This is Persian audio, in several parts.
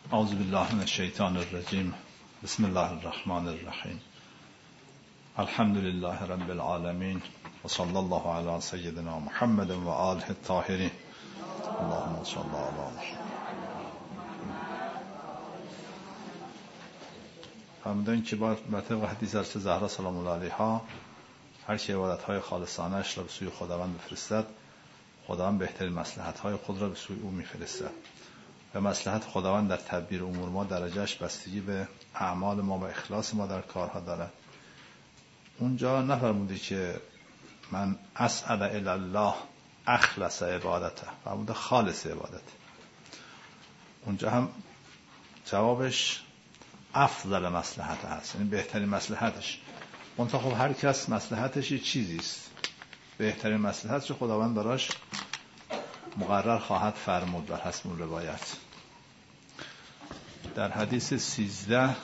اعوذ بالله من الشیطان الرجیم. بسم الله الرحمن الرحیم. الحمد لله رب العالمین و صلی الله علی سیدنا محمد و آله الطاهرین. اللهم صل علی محمد. فرمودن که با طبق حدیث حضرت زهرا سلام الله علیها هر چه عبادت‌های خالصانه‌اش را به سوی خداوند بفرستد، خداوند بهترین مصلحت‌های خود را به سوی او می‌فرستد. و مصلحت خداوند در تدبیر امور ما درجهش بستگی به اعمال ما و اخلاص ما در کارها دارد. اونجا نفرمودی که من اسعد الی الله اخلص عبادته، فرموده خالص عبادته. اونجا هم جوابش افضل مصلحت هست، یعنی بهترین مصلحتش. منتها خب هر کس مصلحتش یه چیزی است. بهترین مصلحتش خداوند براش مقرر خواهد فرمود بر حسب اون روایت. در حدیث 13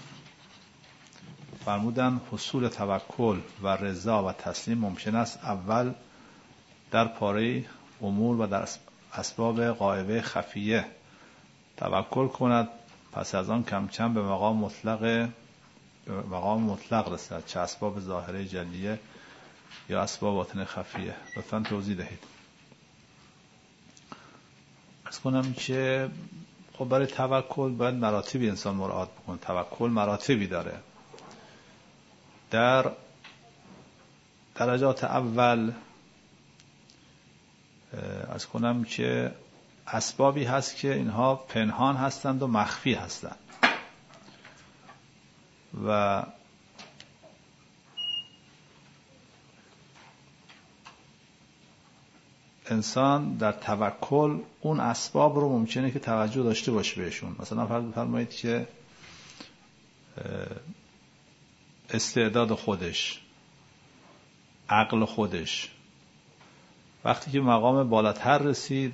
فرمودن حصول توکل و رضا و تسلیم ممکن است اول در پاره امور و در اسباب غایبه خفیه توکل کند، پس از آن کم کم به مقام مطلق رسد، چه اسباب ظاهره جلیه یا اسباب باطن خفیه. لطفاً توضیح دهید. عرض کنم که خب برای توکل باید مراتبی انسان مراعات بکنه. توکل مراتبی داره. در درجات اول عرض کنم که اسبابی هست که اینها پنهان هستند و مخفی هستند و انسان در توکل اون اسباب رو ممکنه که توجه داشته باشه بهشون. مثلا فرض بفرمایید که استعداد خودش، عقل خودش، وقتی که مقام بالاتر رسید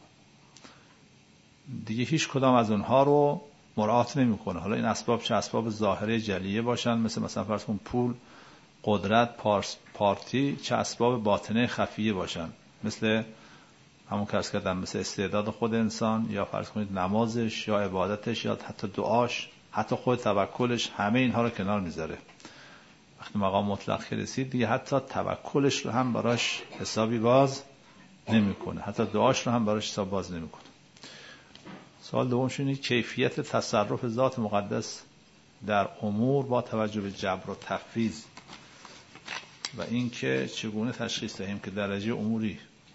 دیگه هیچ کدام از اونها رو مراعات نمیکنه. حالا این اسباب چه اسباب ظاهره جلیه باشن، مثلا فرض کن پول، قدرت، پارتی، چه اسباب باطنه خفیه باشن، مثل همون که عرض کردم، مثل استعداد خود انسان، یا فرض کنید نمازش یا عبادتش یا حتی دعاش، حتی خود توکلش، همه اینها رو کنار میذاره. وقتی مقام مطلق که رسید دیگه حتی توکلش رو هم براش حسابی باز نمیکنه، حتی دعاش رو هم براش حساب باز نمیکنه. سوال دومش اینه کیفیت تصرف ذات مقدس در امور با توجه به جبر و تفویض و اینکه چگونه تشخیص دهیم که درجه اموری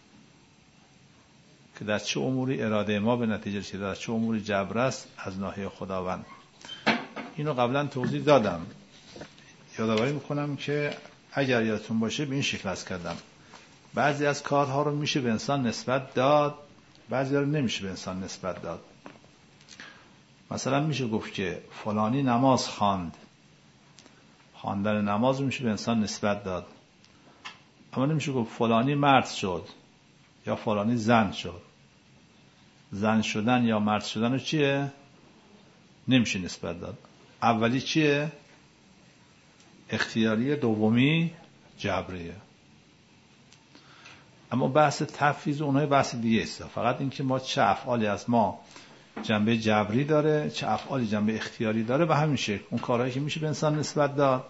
که در چه اموری اراده ما به نتیجه رسیده، در چه اموری جبر است از ناحیه خداوند. اینو قبلا توضیح دادم. یادآوری میکنم که اگر یادتون باشه به این شکل عرض کردم بعضی از کارها رو میشه به انسان نسبت داد، بعضی رو نمیشه به انسان نسبت داد. مثلا میشه گفت که فلانی نماز خواند، خواندن نماز رو میشه به انسان نسبت داد، اما نمیشه گفت فلانی مرد شد یا فلانی زن شد. زن شدن یا مرد شدن رو چیه؟ نمیشه نسبت داد. اولی چیه؟ اختیاریه، دومی جبریه. اما بحث تفویض اونهای بحث دیگه است. فقط اینکه ما چه افعالی از ما جنبه جبری داره، چه افعالی جنبه اختیاری داره، به همین شکل اون کارهایی که میشه به انسان نسبت داد.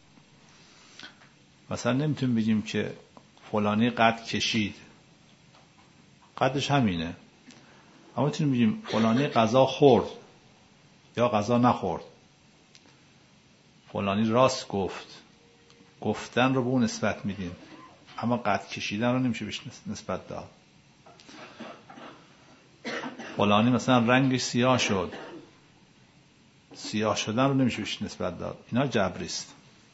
مثلا نمیتونیم بگیم که فلانی قد کشید، قدش همینه. اما میتونیم بگیم فلانی غذا خورد یا غذا نخورد، فلانی راست گفت. گفتن رو به اون نسبت میدیم، اما قد کشیدن رو نمیشه بهش نسبت داد. فلانی مثلا رنگش سیاه شد، سیاه شدن رو نمیشه بهش نسبت داد. اینا جبری است.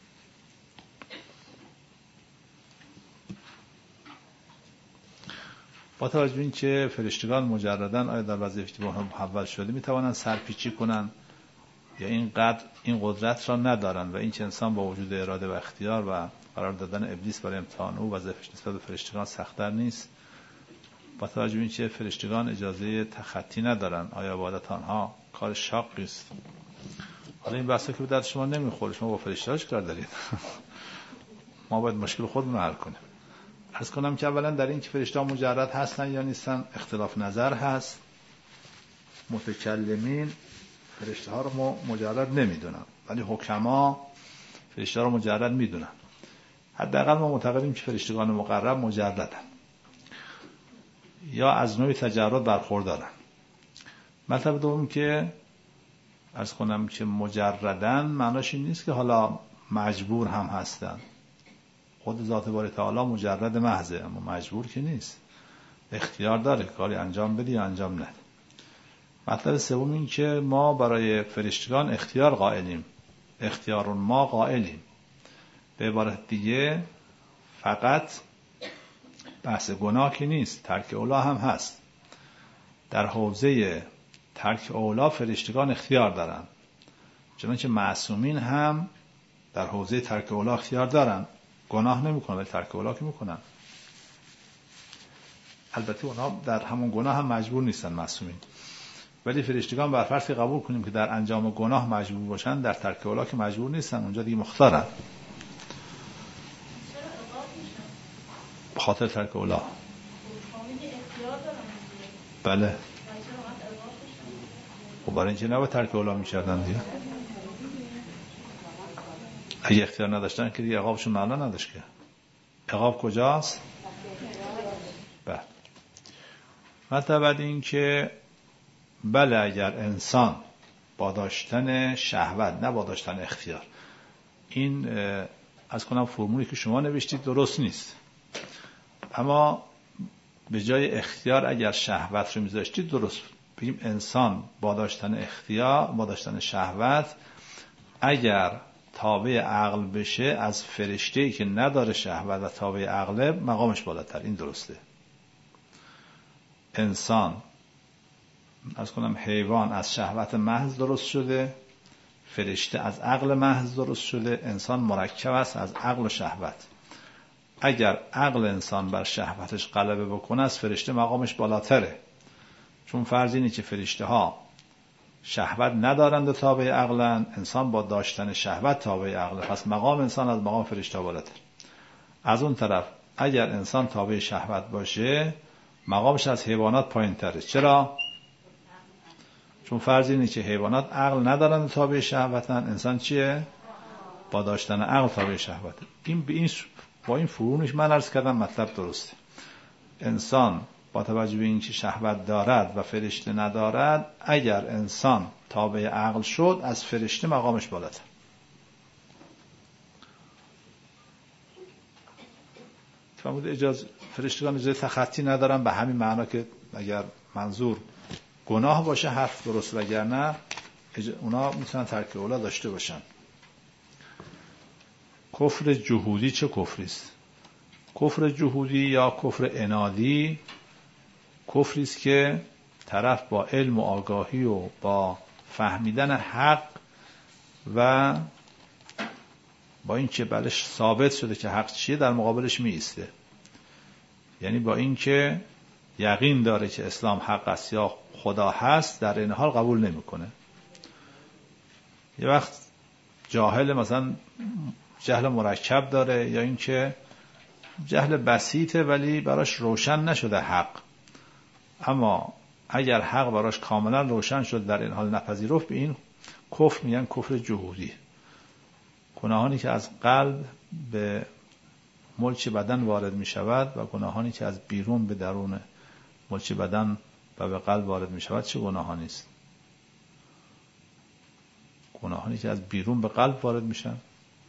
با توجه به این که فرشتگان مجردن آیا در وظیفه با هم محول شده میتوانند سرپیچی کنند یا این قدرت را ندارند و این که انسان با وجود اراده و اختیار و قرار دادن ابلیس برای امتحان او وظیفه‌اش نسبت به فرشتگان سخت‌تر نیست؟ با توجه به این که فرشتگان اجازه تخطی ندارند آیا عبادت آنها کار شاقی است؟ حالا این بحثا که به درد شما نمیخوره، شما با فرشته‌اش کار دارید. ما باید مشکل خودمون رو حل کنیم. عرض کنم که اولا در این که فرشته‌ها مجرد هستن یا نیستن اختلاف نظر هست. متکلمین فرشته ها رو مجرد نمیدونن، ولی حکما فرشته ها رو مجرد میدونن. حداقل ما معتقدیم که فرشتگان مقرب مجردن یا از نوع تجرد برخوردارن. مطلب دوم که عرض کنم که مجردن معناش این نیست که حالا مجبور هم هستن. خود ذات باری تعالی مجرد محضه، اما مجبور که نیست، اختیار داره کاری انجام بدی یا انجام نده. مطلب سوم این که ما برای فرشتگان اختیار قائلیم، اختیار ما قائلیم. به عبارت دیگه فقط بحث گناه که نیست، ترک اولا هم هست. در حوزه ترک اولا فرشتگان اختیار دارن، چنانچه معصومین هم در حوزه ترک اولا اختیار دارن. گناه نمیکنن ولی ترک اولا که میکنن. البته اونها در همون گناه هم مجبور نیستن معصومین، ولی فرشتگان بر فرض قبول کنیم که در انجام گناه مجبور باشن، در ترک اولا که مجبور نیستن، اونجا دیگه مختارن. خاطر ترک اولا بله. و برای اینکه نباید ترک اولا میکردن دیگه. اگه اختیار نداشتن که دیگه عقابشون معنا نداشت. که عقاب کجاست؟ بله. مطلب بعد این که بله اگر انسان با داشتن شهوت نه با داشتن اختیار، این از کنم فرمولی که شما نوشتید درست نیست، اما به جای اختیار اگر شهوت رو میذاشتید درست. بگیم انسان با داشتن اختیار، با داشتن شهوت، اگر تابع عقل بشه از فرشته‌ای که نداره شهوت و تابع عقله، مقامش بالاتر. این درسته. انسان از کنم حیوان از شهوت محض درست شده، فرشته از عقل محض درست شده. انسان مرکب است از عقل و شهوت. اگر عقل انسان بر شهوتش غلبه بکنه از فرشته مقامش بالاتره، چون فرض اینه که فرشته ها شهوت ندارند و تابع عقلن، انسان با داشتن شهوت تابع عقله، پس مقام انسان از مقام فرشته بالاتر. از اون طرف اگر انسان تابع شهوت باشه مقامش از حیوانات پایین تره. چرا؟ چون فرض اینه که حیوانات عقل ندارند و تابع شهوتن، انسان چیه؟ با داشتن عقل تابع شهوته. با این فرونش من عرض کردم مطلب درسته. انسان با توجه به اینکه شهوت دارد و فرشته ندارد، اگر انسان تابع عقل شد از فرشته مقامش بالاتر. فرمود اجازه فرشتگان اجازه تخطی ندارن، به همین معنا که اگر منظور گناه باشه حرف درست، وگرنه اونا میتونن ترک اولا داشته باشن. کفر جهودی چه کفری است؟ کفر جهودی یا کفر عنادی کفری است که طرف با علم و آگاهی و با فهمیدن حق و با این که بلش ثابت شده که حق چیه در مقابلش می ایسته. یعنی با این که یقین داره که اسلام حق است یا خدا هست، در این حال قبول نمیکنه. یه وقت جاهل مثلا جهل مرکب داره، یا این که جهل بسیطه ولی براش روشن نشده حق، اما اگر حق براش کاملا روشن شد در این حال نپذیرفت، به این کفر میگن کفر جهودی. گناهانی که از قلب به ملچ بدن وارد می شود و گناهانی که از بیرون به درون ملچ بدن و به قلب وارد می شود چه گناهانی است؟ گناهانی که از بیرون به قلب وارد میشن؟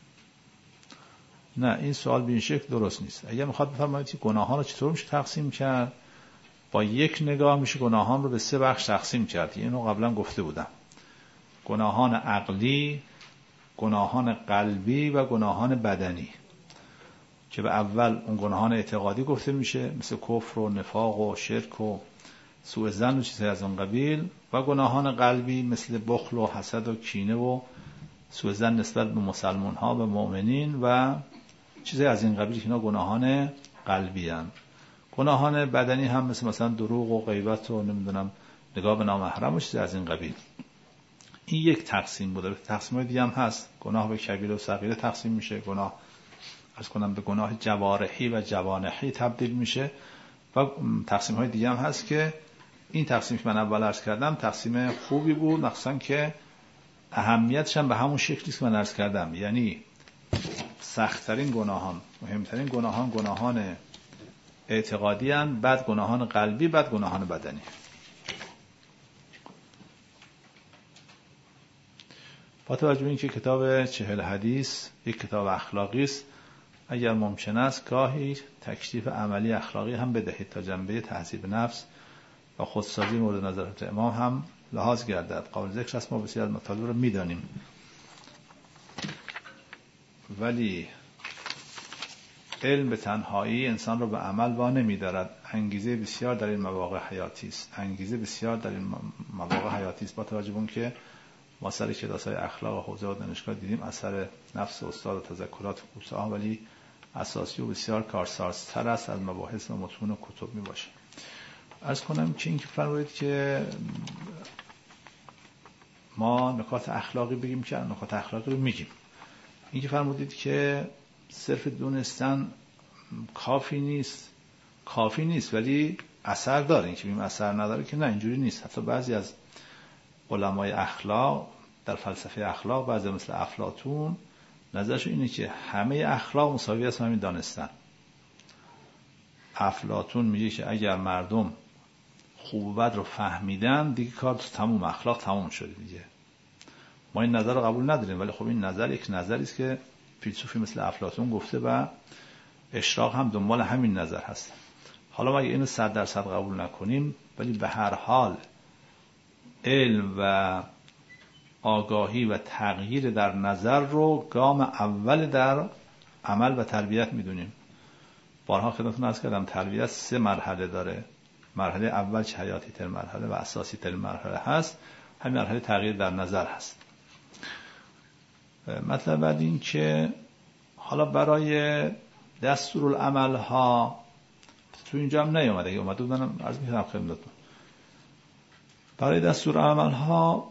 نه، این سوال به این شکل درست نیست. اگر میخواد بفرمایید که گناهان رو چطور میشه تقسیم کرد، با یک نگاه میشه گناهان رو به 3 بخش تقسیم کرد. اینو قبلا گفته بودم: گناهان عقلی، گناهان قلبی و گناهان بدنی، که به اول اون گناهان اعتقادی گفته میشه، مثل کفر و نفاق و شرک و سوء ظن و چیزهای از اون قبیل، و گناهان قلبی مثل بخل و حسد و کینه و سوء ظن نسبت به مسلمان ها و مؤمنین و چیزهای از این قبیل، که اینا گناهان قلبی هستند. گناهان بدنی هم مثلا دروغ و غیبت و نمیدونم نگاه به نامحرم و چیزهای از این قبیل. این یک تقسیم بوده. تقسیم دیگه هم هست. گناه به کبیره و صغیره تقسیم میشه، گناه از کنم به گناه جوارحی و جوانحی تبدیل میشه، و تقسیم های دیگه هم هست که این تقسیم که من اول عرض کردم تقسیم خوبی بود، مخصوصا که اهمیتش هم به همون شکلی که من عرض کردم، یعنی سخت‌ترین گناهان، مهمترین گناهان اعتقادی هستند، بعد گناهان قلبی، بعد گناهان بدنی. با توجه به اینکه کتاب 40 حدیث یک کتاب اخلاقی است، اگر ممکن است گاهی تکلیف عملی اخلاقی هم بدهید تا جنبه تهذیب نفس و خودسازی مورد نظرات امام هم لحاظ گردد. قابل ذکر است ما بسیار از مطالب رو می‌دانیم، ولی علم به تنهایی انسان رو به عمل وا نمی‌دارد. انگیزه بسیار در این مواقع حیاتی است. با توجه به اینکه ما سر کلاس‌های اخلاق و حوزه و دانشگاه دیدیم اثر نفس استاد و تذکرات کوتاه ولی اساسی و بسیار کارسازتر است از مباحث و متون و کتب میباشه. عرض کنم که این که فرمودید که ما نکات اخلاقی بگیم که نکات اخلاقی رو میگیم. این که فرمودید که صرف دونستن کافی نیست ولی اثر داره. این که بگیم اثر نداره که نه، اینجوری نیست. حتی بعضی از علمای اخلاق در فلسفه اخلاق، بعضی مثل افلاطون، نظرش اینه که همه اخلاق مساوی است همین دانستن. افلاطون میگه که اگر مردم خوب و بد رو فهمیدن دیگه کار تموم، اخلاق تموم شده دیگه. ما این نظر رو قبول نداریم، ولی خب این نظر یک نظری است که فیلسوفی مثل افلاطون گفته و اشراق هم دنبال همین نظر هست. حالا ما اینو 100% قبول نکنیم، ولی به هر حال علم و آگاهی و تغییر در نظر رو گام اول در عمل و تربیت میدونیم. بارها خدمتتون عرض کردم تربیت 3 مرحله داره. مرحله اول که حیاتی تر مرحله و اساسی تر مرحله هست، همین مرحله تغییر در نظر هست. مطلب بعد این که حالا برای دستورالعمل ها تو اینجا هم نیومده، اگه اومده بودنم عرض می‌کردم خدمتتون. برای دستورالعمل ها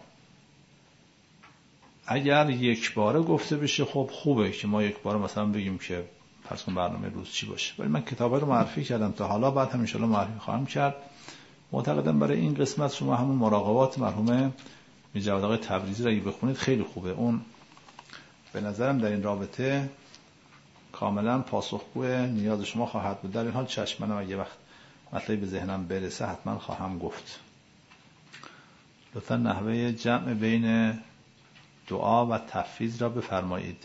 اگر یک باره گفته بشه خب خوبه که ما یک باره مثلا بگیم که فرض کن برنامه روز چی باشه، ولی من کتابا رو معرفی کردم تا حالا، بعد هم ان شاء الله معرفی خواهم کرد. معتقدم برای این قسمت شما همون مراقبات مرحوم میرجواد آقای تبریزی رو اگه بخونید خیلی خوبه. اون به نظرم در این رابطه کاملا پاسخگو نیاز شما خواهد بود. در این حال چشم، منم اگه وقت مطلبی به ذهنم برسه حتما خواهم گفت. لطفا نحوه جمع بین دعا و تفویض را بفرمایید.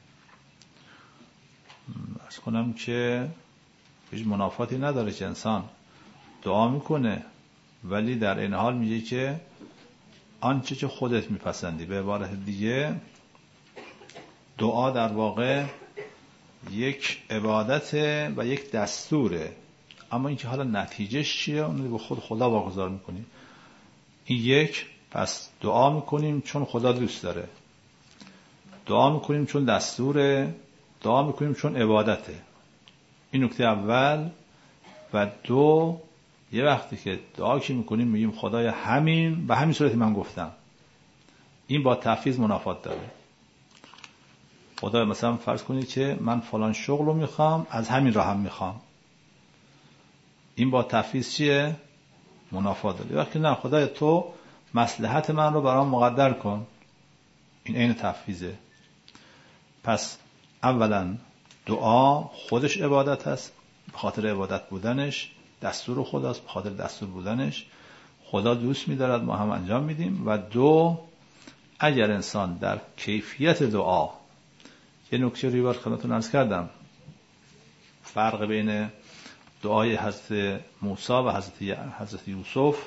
عرض کنم که هیچ منافاتی نداره که انسان دعا میکنه ولی در این حال میگه که آنچه که خودت میپسندی. به عبارت دیگه دعا در واقع یک عبادت و یک دستوره، اما اینکه حالا نتیجهش چیه اون به خود خدا واگذار میکنی. این یک، پس دعا میکنیم چون خدا دوست داره، دعا میکنیم چون دستوره، دعا میکنیم چون عبادته. این نکته اول. و دو، یه وقتی که دعا که میکنیم میگیم خدای همین به همین صورتی من گفتم، این با تفویض منافات داره. خدای مثلا فرض کنید که من فلان شغل رو میخوام، از همین راه هم میخوام، این با تفویض چیه؟ منافات داره. وقتی نه خدای تو مصلحت من رو برام مقدر کن، این عین تفویضه. پس اولا دعا خودش عبادت است، به خاطر عبادت بودنش، دستور خداست، به خاطر دستور بودنش خدا دوست می‌دارد ما هم انجام میدیم. و دو، اگر انسان در کیفیت دعا، یه نکته رو بار خدمتتون عرض کردم، فرق بین دعای حضرت موسی و حضرت یوسف،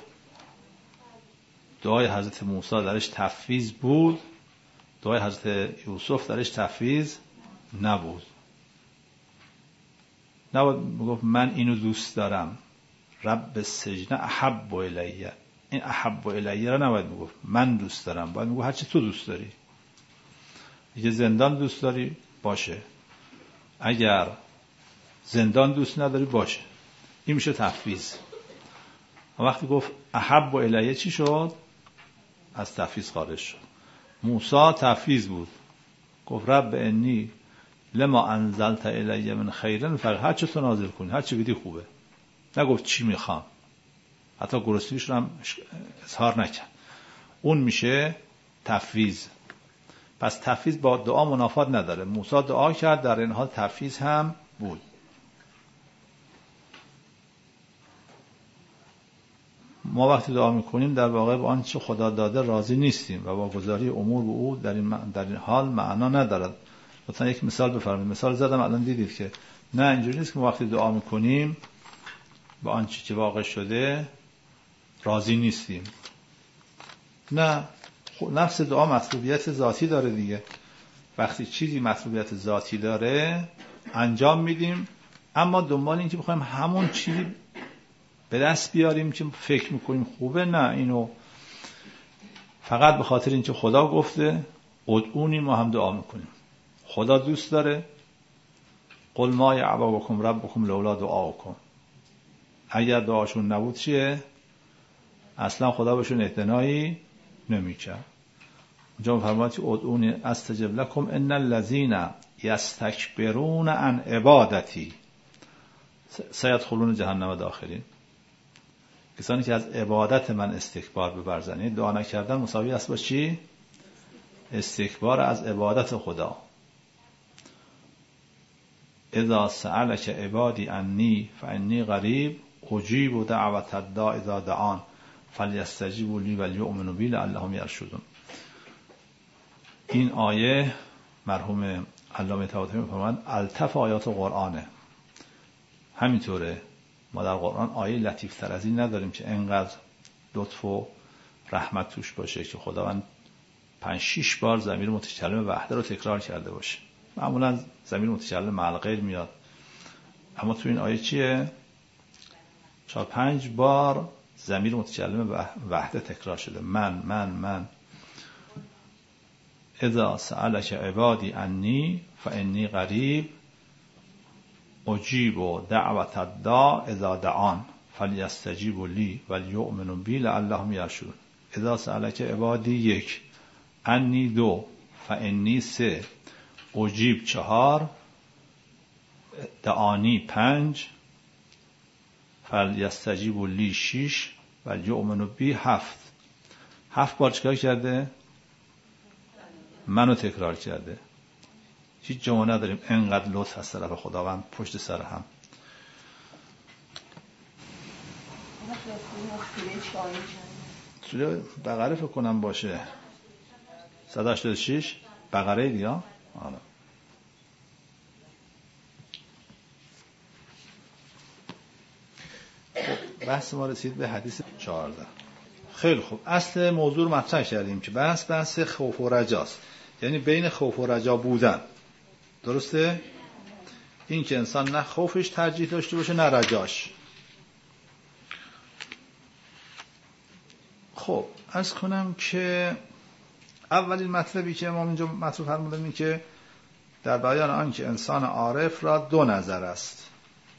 دعای حضرت موسی درش تفویض بود، دعای حضرت یوسف درش تفویض نبود. نباید بگفت من اینو دوست دارم، رب السجن احب الیه، این احب الیه را نباید بگفت من دوست دارم، باید بگفت هرچی تو دوست داری. اگه زندان دوست داری باشه، اگر زندان دوست نداری باشه، این میشه تفویض. وقتی گفت احب الیه چی شد؟ از تفویض خارج شد. موسی تفویض بود، گفت رب انی لما انزلت الی من خیر فقط هر چه تو نازل کنی، هر چه بدی خوبه. نگفت چی میخوام، حتی گرسنگیش رو هم اظهار نکرد. اون میشه تفویض. پس تفویض با دعا منافات نداره. موسی دعا کرد، در این حال تفویض هم بود. ما وقتی دعا میکنیم در واقع با آنچه خدا داده راضی نیستیم و با گذاری امور به او در این حال معنا ندارد. لطفا یک مثال بفرمایید. مثال زدم الان دیدید که نه، اینجوری نیست که ما وقتی دعا میکنیم با آنچه که واقع شده راضی نیستیم. نه، نفس دعا مطلوبیت ذاتی داره دیگه. وقتی چیزی مطلوبیت ذاتی داره انجام میدیم، اما دنبال این که بخوایم همون چیزی به دست بیاریم که فکر میکنیم خوبه، نه، اینو فقط به خاطر اینکه خدا گفته ادعونی ما هم دعا میکنیم. خدا دوست داره قل ما یعبا بکم ربکم لولا دعاکم. اگر دعاشون نبود چیه؟ اصلا خدا بهشون اعتنایی نمیکرد. اونجا میفرماید ادعونی استجب لکم ان الذین یستکبرون عن عبادتی سیدخلون جهنم داخلین. کسانی که از عبادت من استکبار بورزند، دعا نکردن مساوی است با چی؟ استکبار از عبادت خدا. اذا سألک عبادی عنی فانی قریب اجیب دعوت الداع اذا دعان فلیستجیبوا لی ولیؤمنوا بی لعلهم یرشدون. این آیه مرحوم علامه طباطبایی می‌فرمایند الطف آیات قرآنه. همینطوره، ما در قرآن آیه لطیف تر از این نداریم که انقدر لطف و رحمت توش باشه که خداوند 5-6 بار ضمیر متکلم وحده رو تکرار کرده باشه. معمولا ضمیر متکلم مع الغیر میاد، اما تو این آیه چیه؟ 4-5 بار ضمیر متکلم وحده تکرار شده. من. اذا سألک عبادی عنی فانی قریب اجیب دعوت الداع اذا دعان فلیستجیبوا لی ولیؤمنوا بی لعلهم یرشدون. اذا سألک عبادی 1، عنی 2، فانی 3، اجیب 4، دعانی 5، فلیستجیبوا لی 6، ولیؤمنوا بی 7. 7 بار چیکار کرده؟ منو تکرار کرده. هیچ جا نداریم انقدر لطف از طرف خداوند پشت سر هم. سوره بقره فکر کنم باشه 186 بقره دیگه. آره. خب بحث ما رسید به حدیث 14. خیلی خوب، اصل موضوع رو مطرح کردیم که بحث خوف و رجاست، یعنی بین خوف و رجا بودن. درسته؟ این که انسان نه خوفش ترجیح داشته باشه نه رجاش. خب عرض کنم که اولین مطلبی که امام اینجا مطرح فرمودن این که در بیان آن که انسان عارف را 2 نظر است،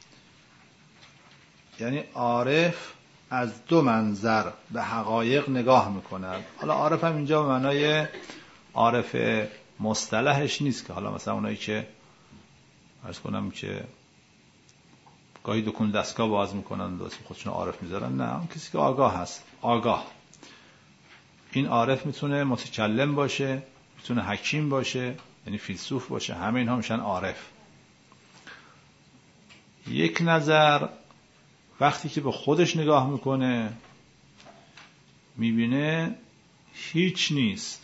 یعنی عارف از 2 منظر به حقایق نگاه میکند. حالا عارف هم اینجا به معنای عارف مصطلحش نیست که حالا مثلا اونایی که عرض کنم که گاهی دکون دستگاه باز میکنن و خودشون عارف میذارن، نه، اون کسی که آگاه هست. آگاه. این عارف میتونه متکلم باشه، میتونه حکیم باشه، یعنی فیلسوف باشه، همه اینها میشن عارف. یک نظر وقتی که به خودش نگاه میکنه میبینه هیچ نیست،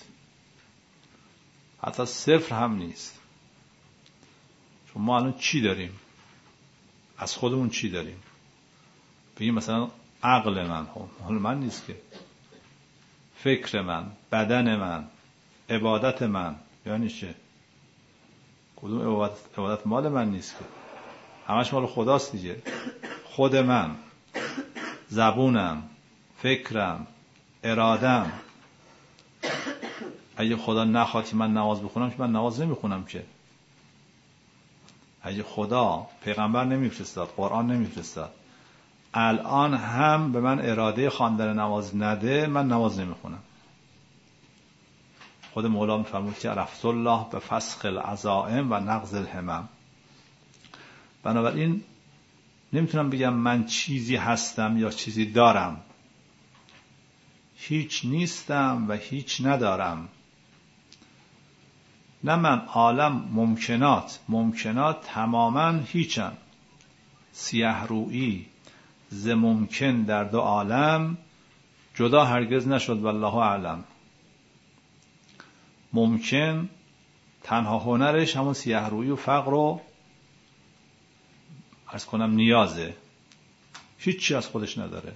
حتی 0 هم نیست. چون ما الان چی داریم؟ از خودمون چی داریم؟ بگیم مثلا عقل من، حال من نیست که. فکر من، بدن من، عبادت من، یعنی چه؟ کدوم عبادت مال من نیست که، همش مال خداست دیگه. خود من، زبونم، فکرم، ارادم. اگه خدا نخواد که من نماز بخونم که من نماز نمیخونم که. اگه خدا پیغمبر نمیفرستاد، قرآن نمیفرستاد، الان هم به من اراده خواندن نماز نده، من نماز نمیخونم. خود مولا میفرمود که عرفت الله به فسخ العزائم و نقض الهمم. بنابراین نمیتونم بگم من چیزی هستم یا چیزی دارم. هیچ نیستم و هیچ ندارم. نه من عالم ممکنات تماما هیچن. سیه رویی ز ممکن در دو عالم، جدا هرگز نشد والله اعلم. ممکن تنها هنرش همون سیه رویی و فقر و عرض کنم نیازه، هیچی از خودش نداره.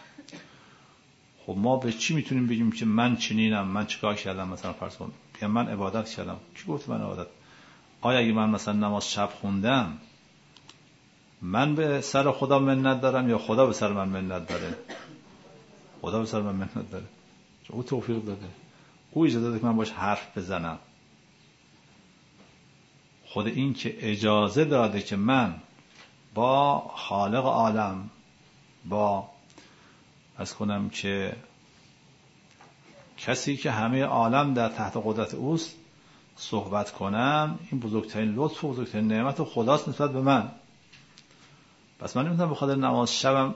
خب ما به چی میتونیم بگیم که من چنینم، من چیکار کردم؟ مثلا فرض کن بگم من عبادت کردم. کی گفت من عبادت؟ آیا اگه من مثلا نماز شب خوندم من به سر خدا منت دارم یا خدا به سر من منت داره؟ خدا به سر من منت داره، چون او توفیق داده، او اجازه داده که من باش حرف بزنم. خود این که اجازه داده که من با خالق عالم، با از کنم که کسی که همه عالم در تحت قدرت اوست صحبت کنم، این بزرگترین لطف و بزرگترین نعمت خداست نسبت به من. پس من نمیتونم به خاطر نماز شبم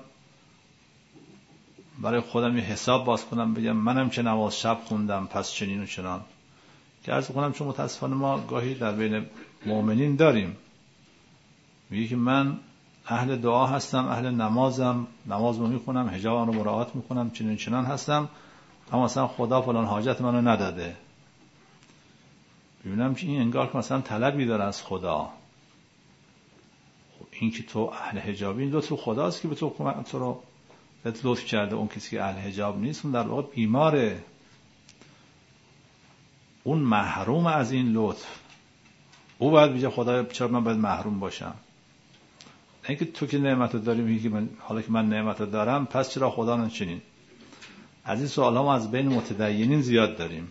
برای خودم یه حساب باز کنم بگم منم که نماز شب خوندم پس چنین و چنان. که عرض کنم چون متاسفانه ما گاهی در بین مؤمنین داریم، میگه که من اهل دعا هستم، اهل نمازم، نماز رو میخونم، حجابم رو مراعات میکنم، چنین چنان هستم، اما مثلا خدا فلان حاجت منو نداده. ببینم که این انگار که مثلا طلبی داره از خدا. خب این که تو اهل حجابی، این لطف خداست که به تو رو لطف کرده. اون کسی که اهل حجاب نیست اون در واقع بیماره، اون محروم از این لطف. او باید بگه خدا چرا من باید محروم باشم؟ اینکه تو که نعمت رو داری میگی من حالا که من نعمت رو دارم پس چرا خدا نچنین؟ از این سوال ها ما از بین متدینین زیاد داریم.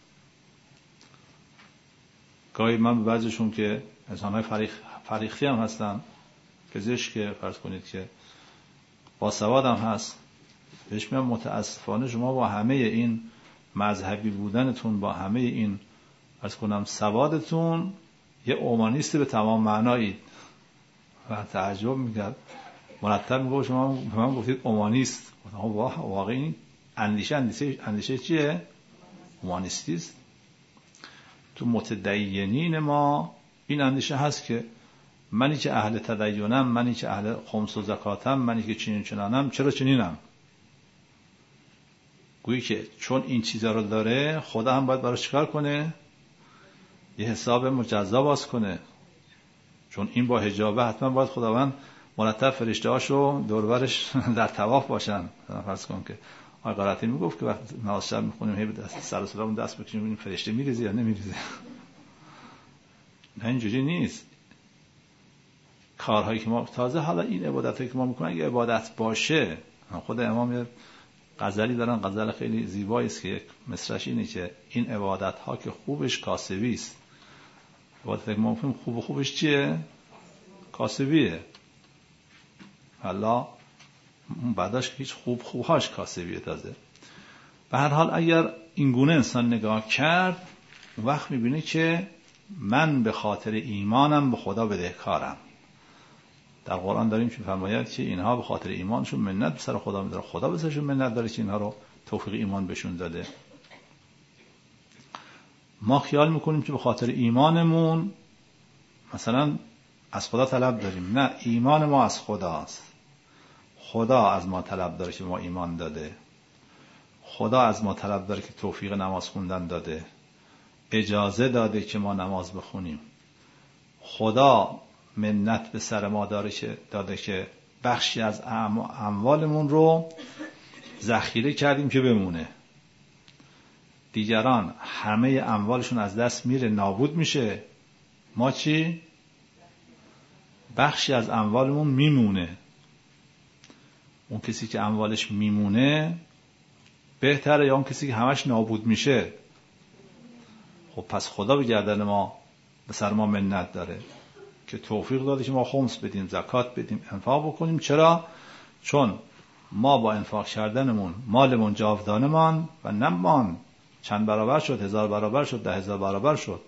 گاهی من به بعضیشون که انسان‌های فریختی هم هستن، پزشک فرض کنید که باسواد هم هست، بهش میگم متاسفانه شما با همه این مذهبی بودنتون، با همه این فرض کنم سوادتون، یه اومانیست به تمام معنایی. و تعجب میکرد، مرتب میگه شما به من گفتید اومانیست. واقعی اندیشه چیه؟ اومانیستیست. تو متدینین ما این اندیشه هست که منی که اهل تدینم، منی که اهل خمس و زکاتم، منی که چنین چنانم، چرا چنینم؟ گویی که چون این چیزا رو داره خدا هم باید براش چیکار کنه؟ یه حساب مجزا باز کنه. چون این با حجابه حتما باید خداوند مرتب فرشته‌هاشو دور و برش در طواف باشن. فرض کن که آقای قرائتی میگفت که وقتی نماز شب میخونیم هی به سر و صدامون دست بکشیم ببینیم فرشته میریزه یا نمیریزه. نه اینجوری نیست. کارهایی که ما تازه حالا این عبادتایی که ما میکنیم اگه عبادت باشه، خود امام یه غزلی دارن، غزل خیلی زیبایی است که یک مصرعش اینه که این عبادت ها که خوبش کاسبی است. عبادتی که ما میکنیم خوبش چیه؟ کاسبیه. حالا بعدش هیچ خوبهاش کاسبیه. تازه به هر حال اگر این گونه انسان نگاه کرد وقت میبینه که من به خاطر ایمانم به خدا بدهکارم. در قرآن داریم که فرماید که اینها به خاطر ایمانشون منت به سر خدا میداره، خدا به سرشون منت داره که اینها رو توفیق ایمان بهشون داده. ما خیال میکنیم که به خاطر ایمانمون مثلا از خدا طلب داریم. نه، ایمان ما از خداست. خدا از ما طلب داره که ما ایمان داده. خدا از ما طلب داره که توفیق نماز خوندن داده، اجازه داده که ما نماز بخونیم. خدا منت به سر ما داده که بخشی از اموالمون رو ذخیره کردیم که بمونه. دیگران همه اموالشون از دست میره، نابود میشه، ما چی؟ بخشی از اموالمون میمونه. اون کسی که اموالش میمونه بهتره یا اون کسی که همش نابود میشه؟ خب پس خدا به گردن ما، به سر ما منت داره که توفیق داده که ما خمس بدیم، زکات بدیم، انفاق بکنیم. چرا؟ چون ما با انفاق کردنمون مالمون جاودانه مان و نمان، چند برابر شد، 1000 برابر شد، 10,000 برابر شد.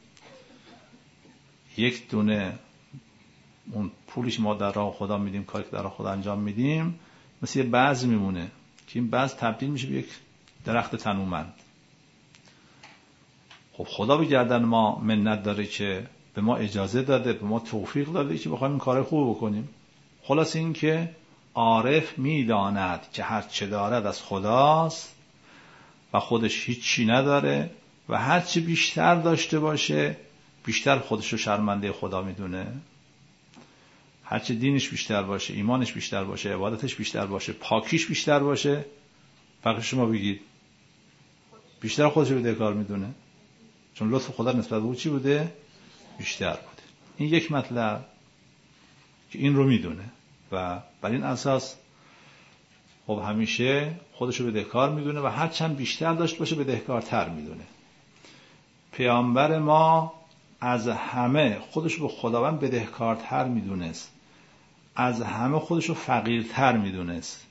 یک دونه اون پولیش ما در راه خدا میدیم، کاری که در راه خدا انجام میدیم، مثل یه بذر میمونه که این بذر تبدیل میشه به یک درخت تنومند. خب خدا به گردن ما منت داره که به ما اجازه داده، به ما توفیق داده که بخوایم این کار خوب بکنیم. خلاص این که عارف میداند که هر چه دارد از خداست و خودش هیچی نداره و هر چی بیشتر داشته باشه بیشتر خودش رو شرمنده خدا میدونه. هر چی دینش بیشتر باشه، ایمانش بیشتر باشه، عبادتش بیشتر باشه، پاکیش بیشتر باشه، فقط شما بگید بیشتر خودش رو بدهکار میدونه، چون لطف خدا نسبت به او چی بوده؟ بیشتر بوده. این یک مطلب که این رو میدونه و بر این اساس خب همیشه خودش رو بدهکار میدونه و هر چند بیشتر داشت باشه بدهکارتر میدونه. پیامبر ما از همه خودش رو به خداوند بدهکارتر میدونست، از همه خودش رو فقیرتر میدونست.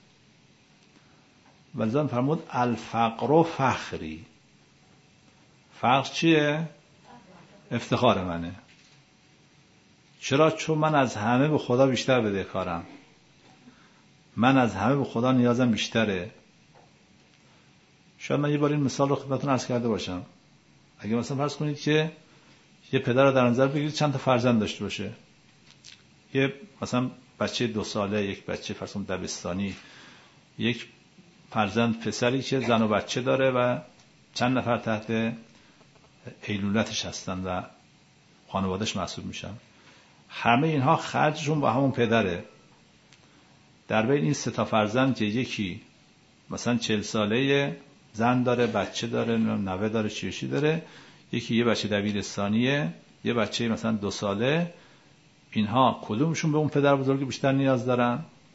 ولذا فرمود الفقر فخری. فقر چیه؟ افتخار منه. چرا؟ چون من از همه به خدا بیشتر بدهکارم، من از همه به خدا نیازم بیشتره. شاید من یه بار این مثال رو خدمتتون عرض کرده باشم. اگه مثلا فرض کنید که یه پدر رو در نظر بگیرید چند تا فرزند داشته باشه، یه مثلا بچه 2 ساله، یک بچه فرض کنید دبستانی، یک فرزند پسری که زن و بچه داره و چند نفر تحت ایلولتش هستن و خانوادهش محسوب میشن. همه اینها خرجشون با همون پدره. در بین این 3 تا فرزند که یکی مثلا 40 ساله زن داره، بچه داره، نوه داره، چیشی داره، یکی یه بچه دبیرستانیه، یه بچه مثلا 2 ساله، اینها کدومشون به اون پدر بزرگ بیشتر نیاز دارن؟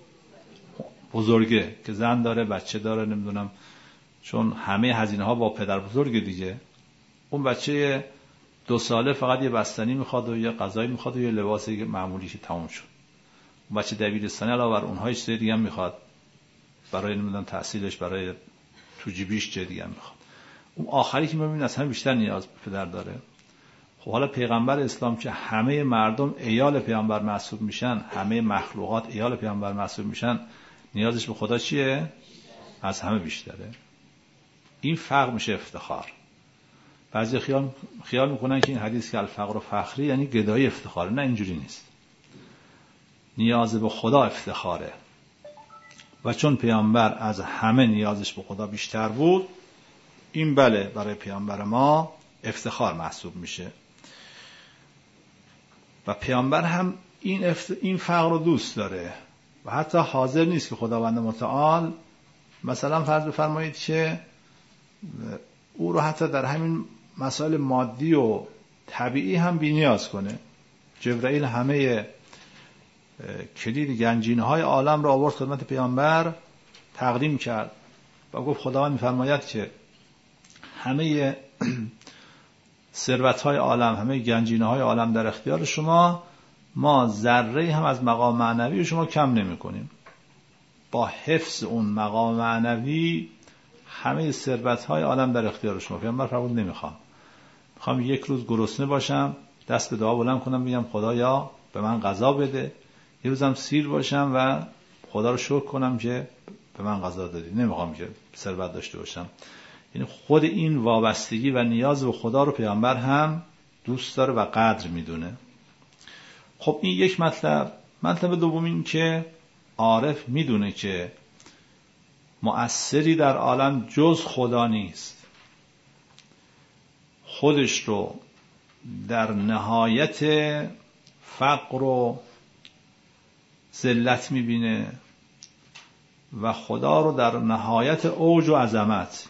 بزرگه که زن داره، بچه داره، نمیدونم، چون همه هزینه ها با پدر بزرگ دیگه. اون بچه 2 ساله فقط یه بستنی میخواد و یه غذایی میخواد و یه لباسی معمولی که تموم شد. اون بچه دبیرستانی علاوه بر اونها چیز دیگه هم میخواد، برای نمیدونم تحصیلش، برای تو جیبیش چیز دیگه هم میخواد. اون آخری که میبینید از همه بیشتر نیاز به پدر داره. خب حالا پیغمبر اسلام که همه مردم عیال پیغمبر محسوب میشن، همه مخلوقات عیال پیغمبر محسوب میشن، نیازش به خدا چیه؟ از همه بیشتره. این فقر میشه افتخار. بعضی خیال میکنن که این حدیث که الفقر و فخری یعنی گدایی افتخاره. نه، اینجوری نیست. نیاز به خدا افتخاره و چون پیامبر از همه نیازش به خدا بیشتر بود، این بله برای پیامبر ما افتخار محسوب میشه. و پیامبر هم این فقر رو دوست داره و حتی حاضر نیست که خداوند متعال مثلا فرض بفرمایید که او رو حتی در همین مسائل مادی و طبیعی هم بی‌نیاز کنه. جبرائیل همه کلید گنجینه‌های عالم را آورد خدمت پیامبر، تقدیم کرد و گفت خداوند می‌فرماید که همه ثروت‌های عالم، همه گنجینه‌های عالم در اختیار شما، ما ذره هم از مقام معنوی شما کم نمی‌کنیم. با حفظ اون مقام معنوی همه ثروت‌های عالم در اختیار شما. پیامبر فرمود میخوام یک روز گرسنه باشم، دست به دعا بلند کنم بگم خدایا به من غذا بده، یه روزم سیر باشم و خدا رو شکر کنم که به من غذا دادی، نمیخوام که ثروت داشته باشم. یعنی خود این وابستگی و نیاز به خدا رو پیامبر هم دوست داره و قدر میدونه. خب این یک مطلب. مطلب دوم این که عارف میدونه که مؤثری در عالم جز خدا نیست. خودش رو در نهایت فقر و ذلت میبینه و خدا رو در نهایت اوج و عظمت.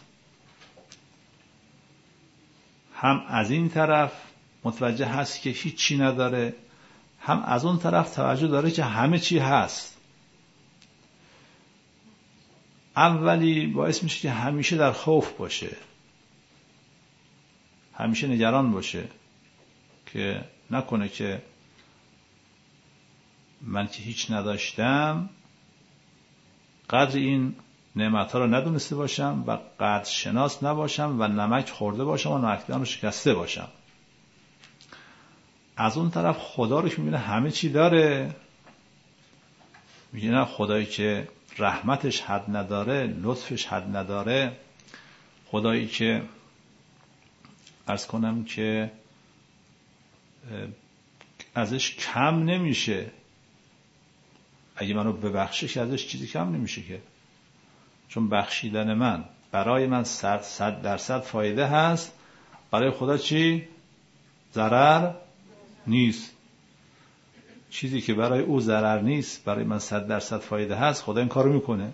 هم از این طرف متوجه هست که هیچی نداره، هم از اون طرف توجه داره که همه چی هست. اولی باعث میشه که همیشه در خوف باشه، همیشه نگران باشه که نکنه که من که هیچ نداشتم قدر این نعمت‌ها رو ندونسته باشم و قدر شناس نباشم و نمک خورده باشم و نمکدان رو شکسته باشم. از اون طرف خدا رو که میبینه همه چی داره، میگه نه، خدایی که رحمتش حد نداره، لطفش حد نداره، خدایی که عرض کنم که ازش کم نمیشه. اگه منو ببخشه که ازش چیزی کم نمیشه که، چون بخشیدن من برای من 100% فایده هست، برای خدا چی؟ ضرر نیست. چیزی که برای او ضرر نیست برای من 100% فایده هست، خدا این کارو میکنه.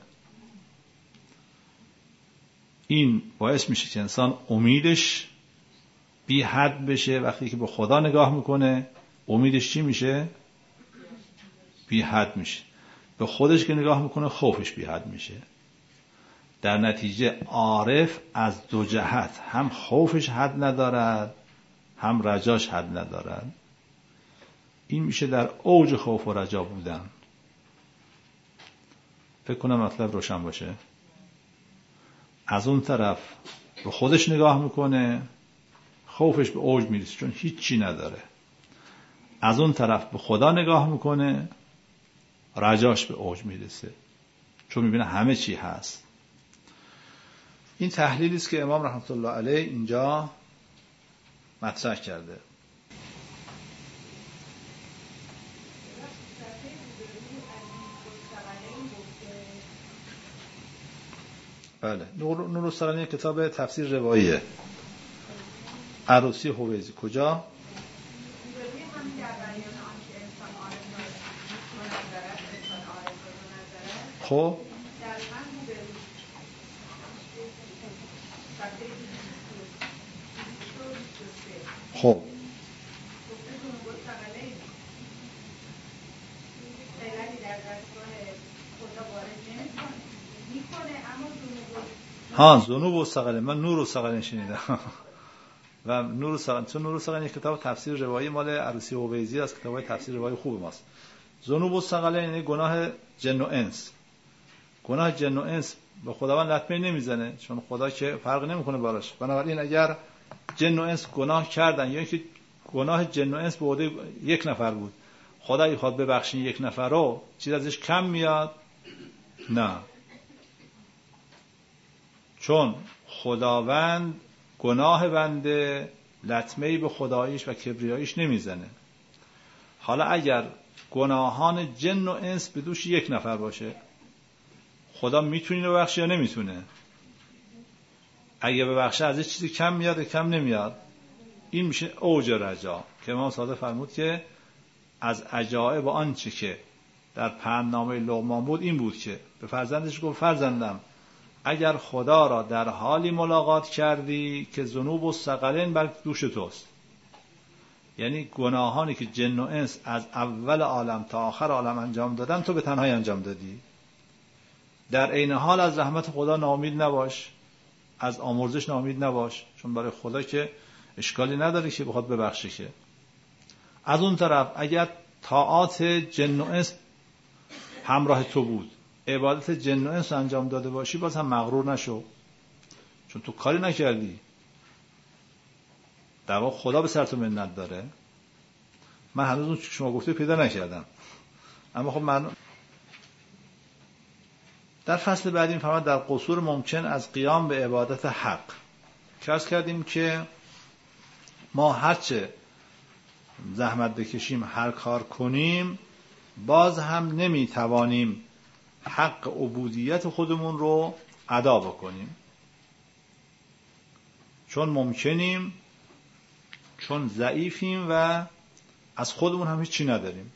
این باعث میشه که انسان امیدش بی حد بشه. وقتی که به خدا نگاه میکنه امیدش چی میشه؟ بی حد میشه. به خودش که نگاه میکنه خوفش بی حد میشه. در نتیجه عارف از دو جهت، هم خوفش حد ندارد هم رجاش حد ندارد. این میشه در اوج خوف و رجا بودن. فکر کنم مطلب روشن باشه. از اون طرف به خودش نگاه میکنه خوفش به اوج میرسه چون هیچی نداره. از اون طرف به خدا نگاه میکنه رجاش به اوج میرسه چون میبینه همه چی هست. این تحلیلی است که امام رحمت الله علیه اینجا مطرح کرده. بله، نور الثقلین کتاب تفسیر رواییه. عروسی هویزی کجا؟ خب خب ذنوب الثقلین، من نور الثقلین شنیدم و نور الثقلین، چون نور الثقلین کتاب تفسیر روایی مال عروسی هویزی است، کتابای تفسیر روایی خوب ماست. ذنوب الثقلین یعنی گناه جن و انس. گناه جن و انس به خداوند لطمه نمیزنه چون خدا که فرق نمیکنه باراش. بنابراین اگر جن و انس گناه کردن یا اینکه گناه جن و انس به عهده یک نفر بود، خدا میخواد ببخشین یک نفر رو، چیز ازش کم میاد؟ نه، چون خداوند گناه بنده لطمه‌ای به خداییش و کبریاییش نمیزنه. حالا اگر گناهان جن و انس به دوش یک نفر باشه، خدا میتونه ببخشه یا نمیتونه؟ اگه ببخشه ازش چیزی کم میاد یا کم نمیاد؟ این میشه اوج رجا که امام صادق فرمود که از عجایب آنچه که در پندنامه لقمان بود این بود که به فرزندش گفت فرزندم اگر خدا را در حالی ملاقات کردی که ذنوب الثقلین بر دوش توست، یعنی گناهانی که جن و انس از اول عالم تا آخر عالم انجام دادن تو به تنهایی انجام دادی، در عین حال از رحمت خدا ناامید نباش، از آمرزش ناامید نباش، چون برای خدا که اشکالی نداره که بخواد ببخشه. که از اون طرف اگر طاعات جن و انس همراه تو بود، عبادت جن و انس انجام داده باشی، باز هم مغرور نشو چون تو کاری نکردی، در واقع خدا به سر تو منت داره. من هنوز اون شما گفته پیدا نکردم، اما خب من در فصل بعدی می‌فهمم در قصور ممکن از قیام به عبادت حق عرض کردیم که ما هرچه زحمت بکشیم، هر کار کنیم، باز هم نمیتوانیم حق عبودیت خودمون رو ادا بکنیم، چون ممکنیم، چون ضعیفیم و از خودمون هم هیچی نداریم.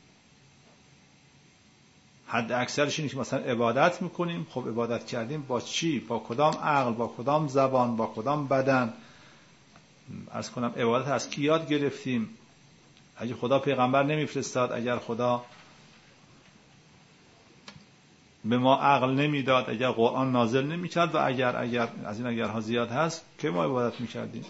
حد اکثرش اینه که مثلا عبادت میکنیم. خب عبادت کردیم با چی؟ با کدام عقل؟ با کدام زبان؟ با کدام بدن؟ عرض کنم عبادت از کی یاد گرفتیم؟ اگه خدا پیغمبر نمیفرستاد، اگر خدا به ما عقل نمیداد، اگر قرآن نازل نمیکرد و اگر از این اگرها زیاد هست که ما عبادت میکردیم.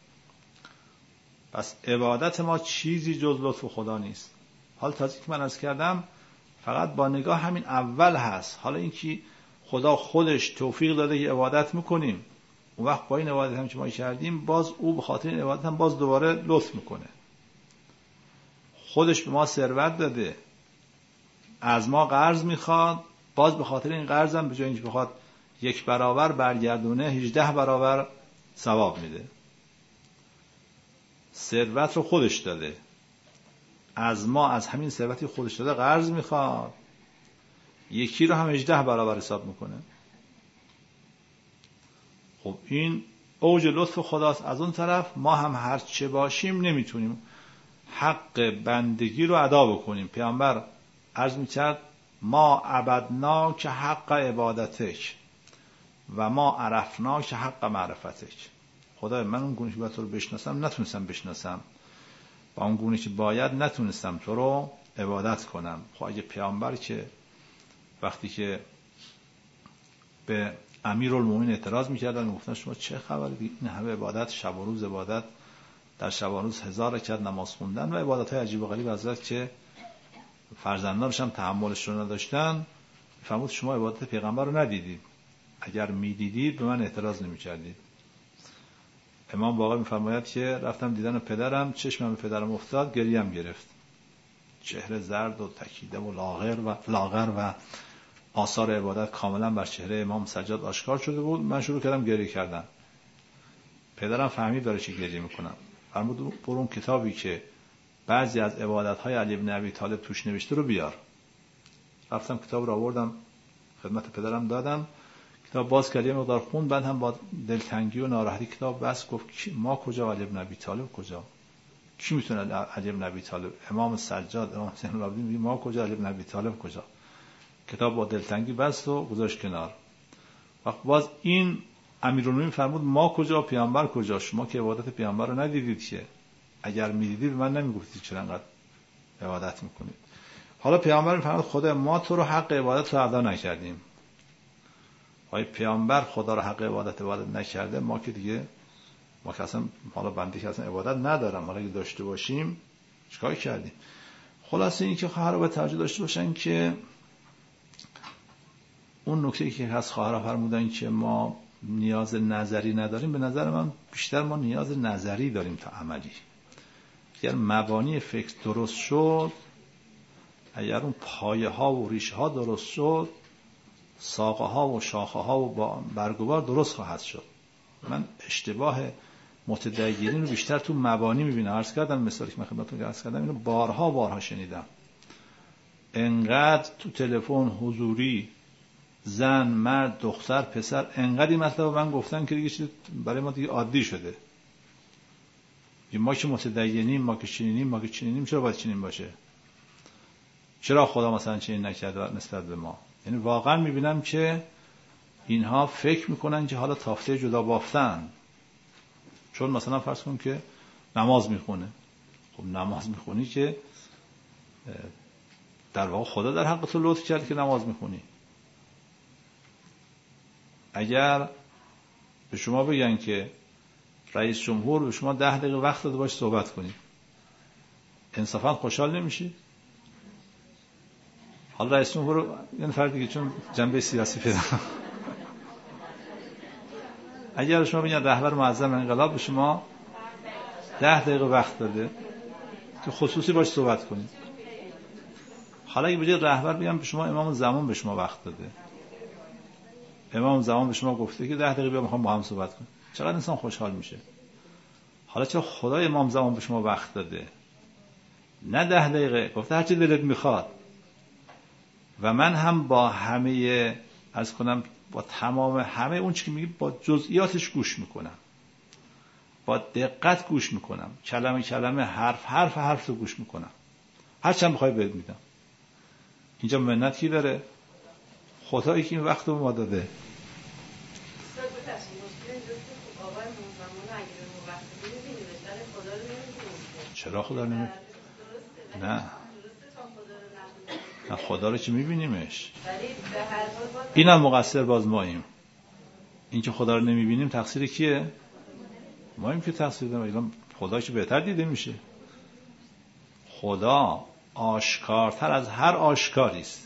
پس عبادت ما چیزی جز لطف خدا نیست. حال تازه که من عرض کردم فقط با نگاه همین اول هست. حالا اینکه خدا خودش توفیق داده که عبادت میکنیم، اون وقت با این عبادت هم که ما کردیم باز او به خاطر این عبادت هم باز دوباره لطف میکنه. خودش به ما ثروت داده، از ما قرض میخواد، باز به خاطر این قرض هم به جای اینکه بخواد 1 برابر برگردونه 18 برابر ثواب میده. ثروت رو خودش داده، از ما از همین ثروتی خودش داده قرض میخواد، یکی رو هم 18 برابر حساب میکنه. خب این اوج لطف خداست. از اون طرف ما هم هر چه باشیم نمیتونیم حق بندگی رو ادا بکنیم. پیامبر عرض میکرد ما عبدنا که حق عبادتک و ما عرفنا که حق معرفتک. خدای من اون گونه که باید تو رو بشناسم نتونستم بشناسم، با اون گونه که باید نتونستم تو رو عبادت کنم. خب اگه پیامبر که وقتی که به امیرالمومنین اعتراض میکردن میگفتن شما چه خبره این همه عبادت، شب و روز عبادت، در شب و روز 1000 رکعت نماز خوندن و عبادت‌های عجیب و غریب حضرت که فرزندانش هم تحملش رو نداشتن، فرمود شما عبادت پیغمبر رو ندیدید، اگر میدیدید به من اعتراض نمیکردید. امام باقر میفرماید که رفتم دیدن پدرم، چشمم به پدرم افتاد، گریم گرفت، چهره زرد و تکیده و لاغر و آثار عبادت کاملا بر چهره امام سجاد آشکار شده بود. من شروع کردم گریه کردن. پدرم فهمید داره چی گریه میکنم، فرمود برو اون کتابی که بعضی از عبادت‌های علی بن ابی طالب توش نوشته رو بیار. رفتم کتاب رو آوردم خدمت پدرم دادم، کتاب باز کردم یه مقدار خوند، بعد هم با دلتنگی و ناراحتی کتاب بس گفت ما کجا، علی بن ابی طالب کجا، کی میتونه علی بن ابی طالب، امام سجاد، امام حسین العابدین میگه ما کجا، علی بن ابی طالب کجا. کتاب با دلتنگی بست و گذاشت کنار. وقت باز این امیرالمومنین فرمود ما کجا، پیامبر کجا، شما که عبادت پیامبر رو ندیدید که، اگر میدیدید به من نمیگفتید چرا انقدر عبادت میکنید. حالا پیامبر میفرماد خدا ما تو رو حق عبادت رو ادا نکردیم. وای پیامبر خدا رو حق عبادت نکرده، ما که دیگه ما که اصلا حالا بنده که اصلا عبادت ندارم، حالا اگه داشته باشیم چیکار کردیم. خلاصه این که خواهرها به توجه داشته باشن که اون نکته که از خواهرها فرمودن که ما نیاز نظری نداریم، به نظر من بیشتر ما نیاز نظری داریم تا عملی. اگر مبانی فکر درست شد، اگر اون پایه ها و ریشه ها درست شد، ساقه ها و شاخه ها و برگوار درست خواهد شد. من اشتباه متدینین رو بیشتر تو مبانی میبینم. عرض کردم مثالی که من خدمتتون عرض کردم اینو بارها شنیدم. انقدر تو تلفن حضوری زن، مرد، دختر، پسر انقدر این مطلب من گفتن که دیگه چیز برای ما دیگه عادی شده. ما که متدینیم، ما که چنینیم، چرا باید چنین باشه؟ چرا خدا مثلا چنین نکرده نسبت به ما؟ یعنی واقعا میبینم که اینها فکر میکنن که حالا تافته جدا بافتن. چون مثلا فرض کن که نماز میخونه، خب نماز میخونی که در واقع خدا در حق تو لطف کرد که نماز میخونی. اگر به شما بگن که رئیس جمهور به شما 10 دقیقه وقت داده باشه صحبت کنید، انصافا خوشحال نمیشید؟ حالا رئیس جمهور یعنی فرد دیگه چون جنبه سیاسی پیدا اگر شما بگن رهبر معظم انقلاب به شما 10 دقیقه وقت داده که خصوصی باش صحبت کنید، حالا اگه بجای رهبر بگم به شما امام زمان به شما وقت داده، امام زمان به شما گفته که 10 دقیقه بیا میخوام با هم صحبت کنیم، چقدر انسان خوشحال میشه. حالا چرا خدای امام زمان به شما وقت داده؟ نه 10 دقیقه، گفته هر چی دلت میخواد. و من هم با همه از کنم با تمام همه اون چی که میگی با جزئیاتش گوش میکنم، با دقت گوش میکنم، کلمه حرف رو گوش میکنم، هر چند بخوای بهت میدم. اینجا منت کی داره؟ خدایی که این وقت رو ما داده. چرا خدا نمی؟ نه خدا رو که میبینیمش، اینم مقصر باز ماییم. این که خدا رو نمیبینیم تقصیر کیه؟ ماییم که تقصیر داریم. خدا که بهتر دیده میشه. خدا آشکارتر از هر آشکاری است.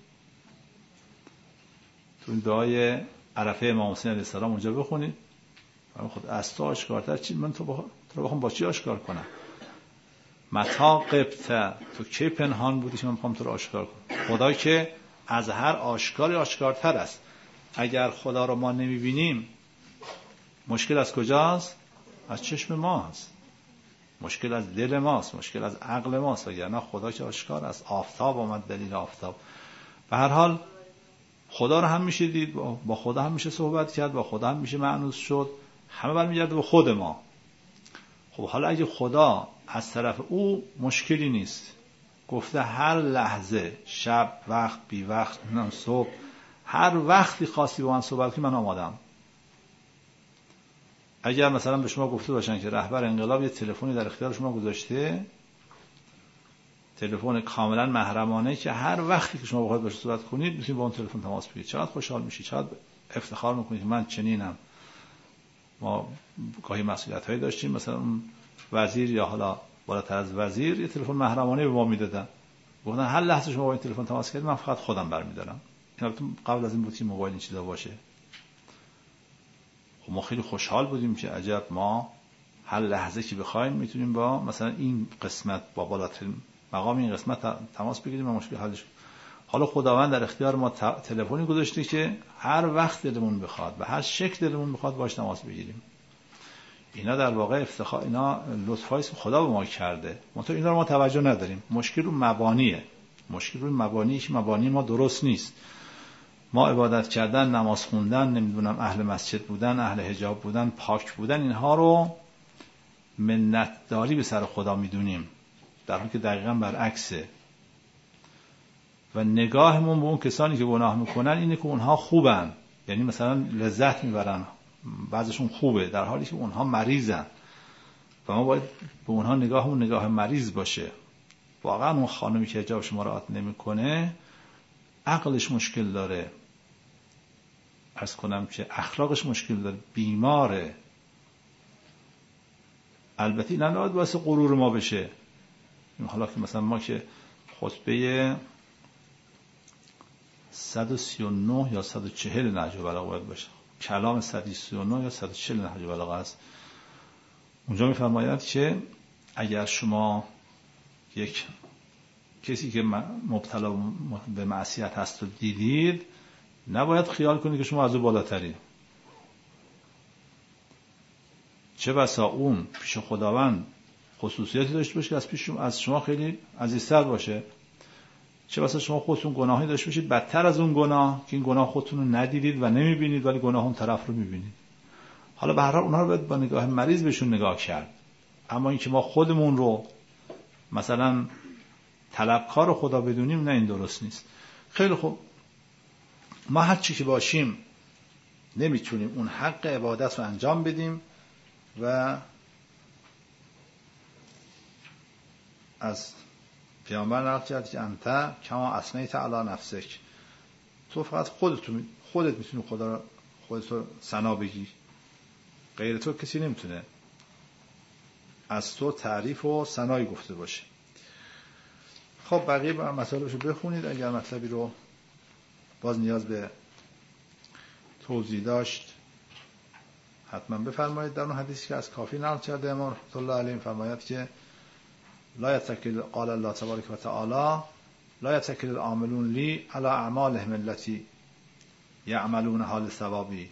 تو این دعای عرفه امام حسین علیه السلام اونجا بخونید، خود از تو آشکارتر چی؟ من تو بخوام با چی آشکار کنم؟ متا قبت، تو کی پنهان بودی که من میخوام تو رو آشکار کنم؟ خدا که از هر آشکاری آشکارتر است. اگر خدا رو ما نمیبینیم، مشکل از کجاست؟ از چشم ماست. مشکل از دل ماست، مشکل از عقل ماست، وگرنه خدا که آشکار است. آفتاب آمد دلیل آفتاب. به هر حال خدا رو هم میشه دید، با خدا هم میشه صحبت کرد، با خدا هم میشه مأنوس شد، همه برمیگرده به خود ما. خب حالا اگه خدا از طرف او مشکلی نیست، گفته هر لحظه، شب، وقت، بی وقت، صبح، هر وقتی خواستی با من صحبت کنی من آمادم. اگر مثلا به شما گفته باشن که رهبر انقلاب یه تلفنی در اختیار شما گذاشته، تلفن کاملا محرمانه که هر وقتی که شما بخواید باهاش صحبت کنید میتونید با اون تلفن تماس بگیرید، چقدر خوشحال میشید، چقدر افتخار میکنید که من چنینم. ما گاهی مسئولیت‌هایی داشتیم، مثلا وزیر یا حالا بالاتر از وزیر یه تلفن محرمانه به ما میدادن، گفتن هر لحظه شما با این تلفن تماس کردید من فقط خودم برمی‌دارم. این قبل از این بود که موبایل این چیزا باشه. خب ما خیلی خوشحال بودیم که عجب ما هر لحظه که بخوایم میتونیم با مثلا این قسمت، با بالاترین مقام این قسمت تماس بگیریم و مشکل حلش کنیم. حالا خداوند در اختیار ما تلفنی گذاشته که هر وقت دلمون بخواد به هر شکل دلمون بخواد باهاش تماس بگیریم. اینا در واقع افتخار، اینا لطفایی که خدا به ما کرده، منتها اینا رو ما توجه نداریم. مشکل رو مبانیه، مشکل رو مبانی که مبانی ما درست نیست. ما عبادت کردن، نماز خوندن، نمیدونم اهل مسجد بودن، اهل حجاب بودن، پاک بودن، اینها رو منتداری به سر خدا میدونیم، در حالی که دقیقاً برعکسه. و نگاهمون به اون کسانی که گناه میکنن اینه که اونها خوبن، یعنی مثلا لذت میبرن، بعضشون خوبه، در حالی که اونها مریضن و ما باید به اونها نگاهمون نگاه مریض باشه. واقعا اون خانمی که حجاب شما رعایت نمیکنه عقلش مشکل داره، عرض کنم که اخلاقش مشکل داره، بیماره. البته اینا نباید باعث غرور ما بشه. حالا که مثلا ما که خطبه 139 یا 140 نهج البلاغه باید باشه، کلام 139 یا 140 نهج البلاغه است، اونجا میفرماید که اگر شما یک کسی که مبتلا به معصیت هست رو دیدید، نباید خیال کنید که شما از او بالاترید. چه بسا اون پیش خداوند خصوصیاتی داشته باشه که از شما خیلی عزیزتر باشه، چه بسا شما خودتون گناهی داشته باشید بدتر از اون گناه که این گناه خودتون رو ندیدید و نمیبینید، ولی گناه اون طرف رو میبینید. حالا به هر حال اونها رو باید با نگاه مریض بهشون نگاه کرد. اما اینکه ما خودمون رو مثلا طلبکار خدا بدونیم، نه، این درست نیست. خیلی خوب، ما هر چی که باشیم نمیتونیم اون حق عبادت رو انجام بدیم و از پیامبر نقل کرد که انت کما اثنیت علی نفسک، تو فقط خودت میتونی خودت رو ثنا بگی، غیر تو کسی نمیتونه از تو تعریف و ثنایی گفته باشه. خب بقیه مطالبش رو بخونید، اگر مطلبی رو باز نیاز به توضیح داشت حتما بفرمایید. در اون حدیثی که از کافی نقل کرده امام رحمت الله علیه فرماید که لا یتکل، قال الله تبارک و تعالی لا یتکل العاملون لی علی اعمالهم التي یعملونها لثوابی،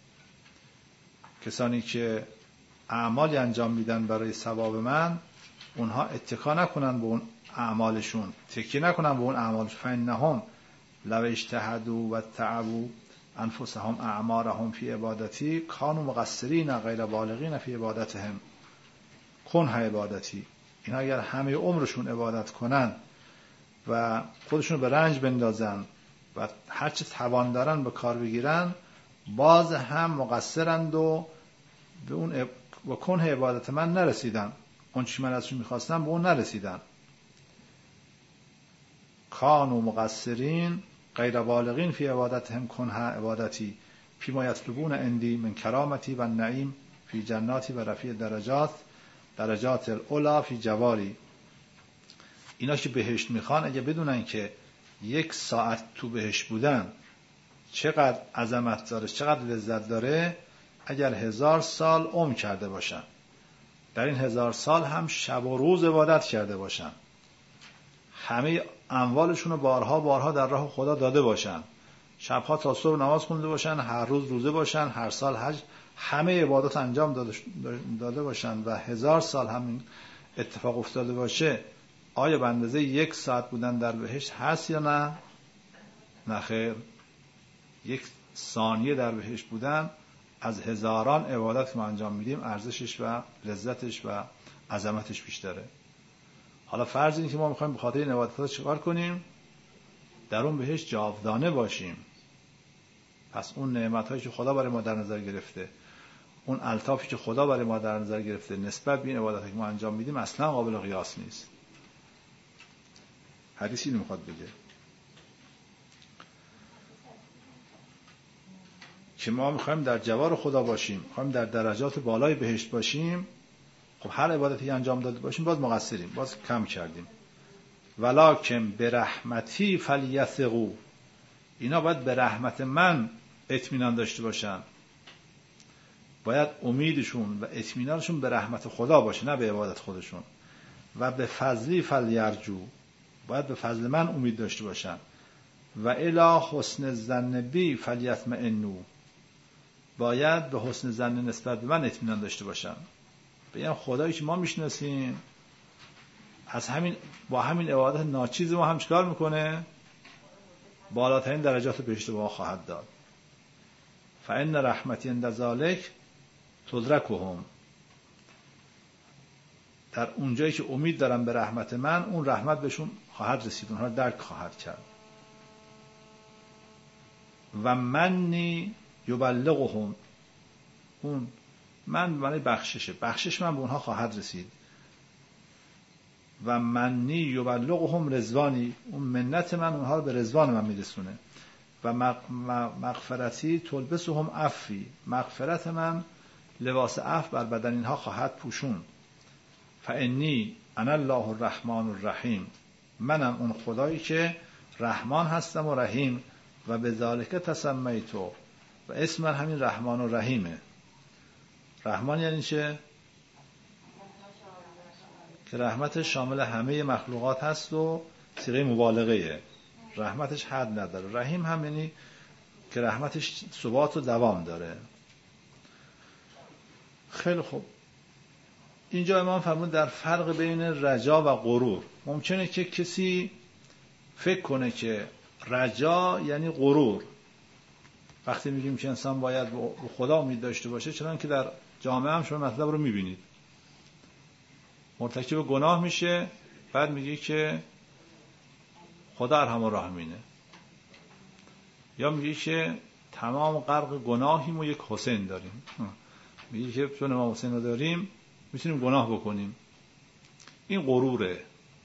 کسانی که اعمالی انجام میدن برای ثواب من، اونها اتکا نکنن به اون اعمالشون، تکیه نکنن به اون اعمالشون. فانهم لو اجتهدوا و تعبوا انفسهم اعمارهم فی عبادتی کانوا مقصرین غیر بالغین فی عبادتهم کنها عبادتی. اینا اگر همه عمرشون عبادت کنن و خودشون به رنج بندازن و هرچه توان دارن به کار بگیرن، باز هم مقصرند و به اون و کنه عبادت من نرسیدن، اون چی من ازشون میخواستم به اون نرسیدن. کانوا مقصرین غیر بالغین فی عبادتهم کنها عبادتی فیما یطلبون عندی من کرامتی و نعیم فی جناتی و رفیع درجات العلا فی جواری. اینا که بهشت میخوان، اگه بدونن که 1 ساعت تو بهشت بودن چقدر عظمت داره، چقدر لذت داره، اگر 1000 سال عمر کرده باشن، در این 1000 سال هم شب و روز عبادت کرده باشن، همه اموالشون رو بارها در راه خدا داده باشن، شبها تا صبح نماز خونده باشن، هر روز روزه باشن، هر سال حج، همه عبادات انجام داده باشن و 1000 سال هم اتفاق افتاده باشه آیا به اندازه 1 ساعت بودن در بهشت هست یا نه؟ نه خیر. 1 ثانیه در بهشت بودن از هزاران عبادت که ما انجام میدیم ارزشش و لذتش و عظمتش بیشتره. حالا فرض این که ما میخوایم به خاطر این عبادت‌ها چیکار کنیم؟ در اون بهشت جاودانه باشیم. پس اون نعمت‌هایی که خدا برای ما در نظر گرفته، اون الطافی که خدا برای ما در نظر گرفته نسبت به این عبادتی که ما انجام میدیم اصلا قابل قیاس نیست. حدیثی اینو میخواد بگه که ما میخوایم در جوار خدا باشیم، میخوایم در درجات بالای بهشت باشیم. خب هر عبادتی انجام داده باشیم باز مقصریم، باز کم کردیم. ولکن برحمتی فلیثقوا، اینا باید به رحمت من اطمینان داشته باشن. باید امیدشون و اطمینانشون به رحمت خدا باشه، نه به عبادت خودشون. و به فضلی فلیرجو، باید به فضل من امید داشته باشن. و الی حسن الظن بی فلیطمئنوا، باید به حسن ظن نسبت به من اطمینان داشته باشن. بگم خدایی که ما میشناسیم از همین با همین عبادت ناچیز ما هم چیکار میکنه؟ بالاترین درجات بهشت به ما خواهد داد. فإن رحمتی عند ذلک تدرکهم، در اونجایی که امید دارم به رحمت من، اون رحمت بهشون خواهد رسید، اونها درک خواهد کرد. و منی یبلغهم، اون من معنی بخششه، بخشش من به اونها خواهد رسید. و منی یبلغهم رضوانی، اون منت من اونها رو به رضوان من میرسونه. و مغفرتی تلبسهم عفوی، مغفرت من لباس عفو بر بدن اینها خواهد پوشون. فانی انا الله الرحمن الرحیم، منم اون خدایی که رحمان هستم و رحیم. و بذالک تسمیتو، و اسم من همین رحمان و رحیمه. رحمان یعنی چه؟ که رحمتش شامل همه مخلوقات هست و صیغه مبالغه، رحمتش حد نداره. رحیم هم یعنی که رحمتش ثبات و دوام داره. خیلی خوب. اینجا امام فرمود در فرق بین رجا و غرور. ممکنه که کسی فکر کنه که رجا یعنی غرور. وقتی میگیم که انسان باید به خدا امید داشته باشه، چون که در جامعه هم شما مطلب رو میبینید، مرتکب گناه میشه بعد میگه که خدا ارحم الراحمینه، یا میگه که تمام غرق گناهیم و یک حسین داریم. میگه که چون ما حسین رو داریم میتونیم گناه بکنیم. این غروره.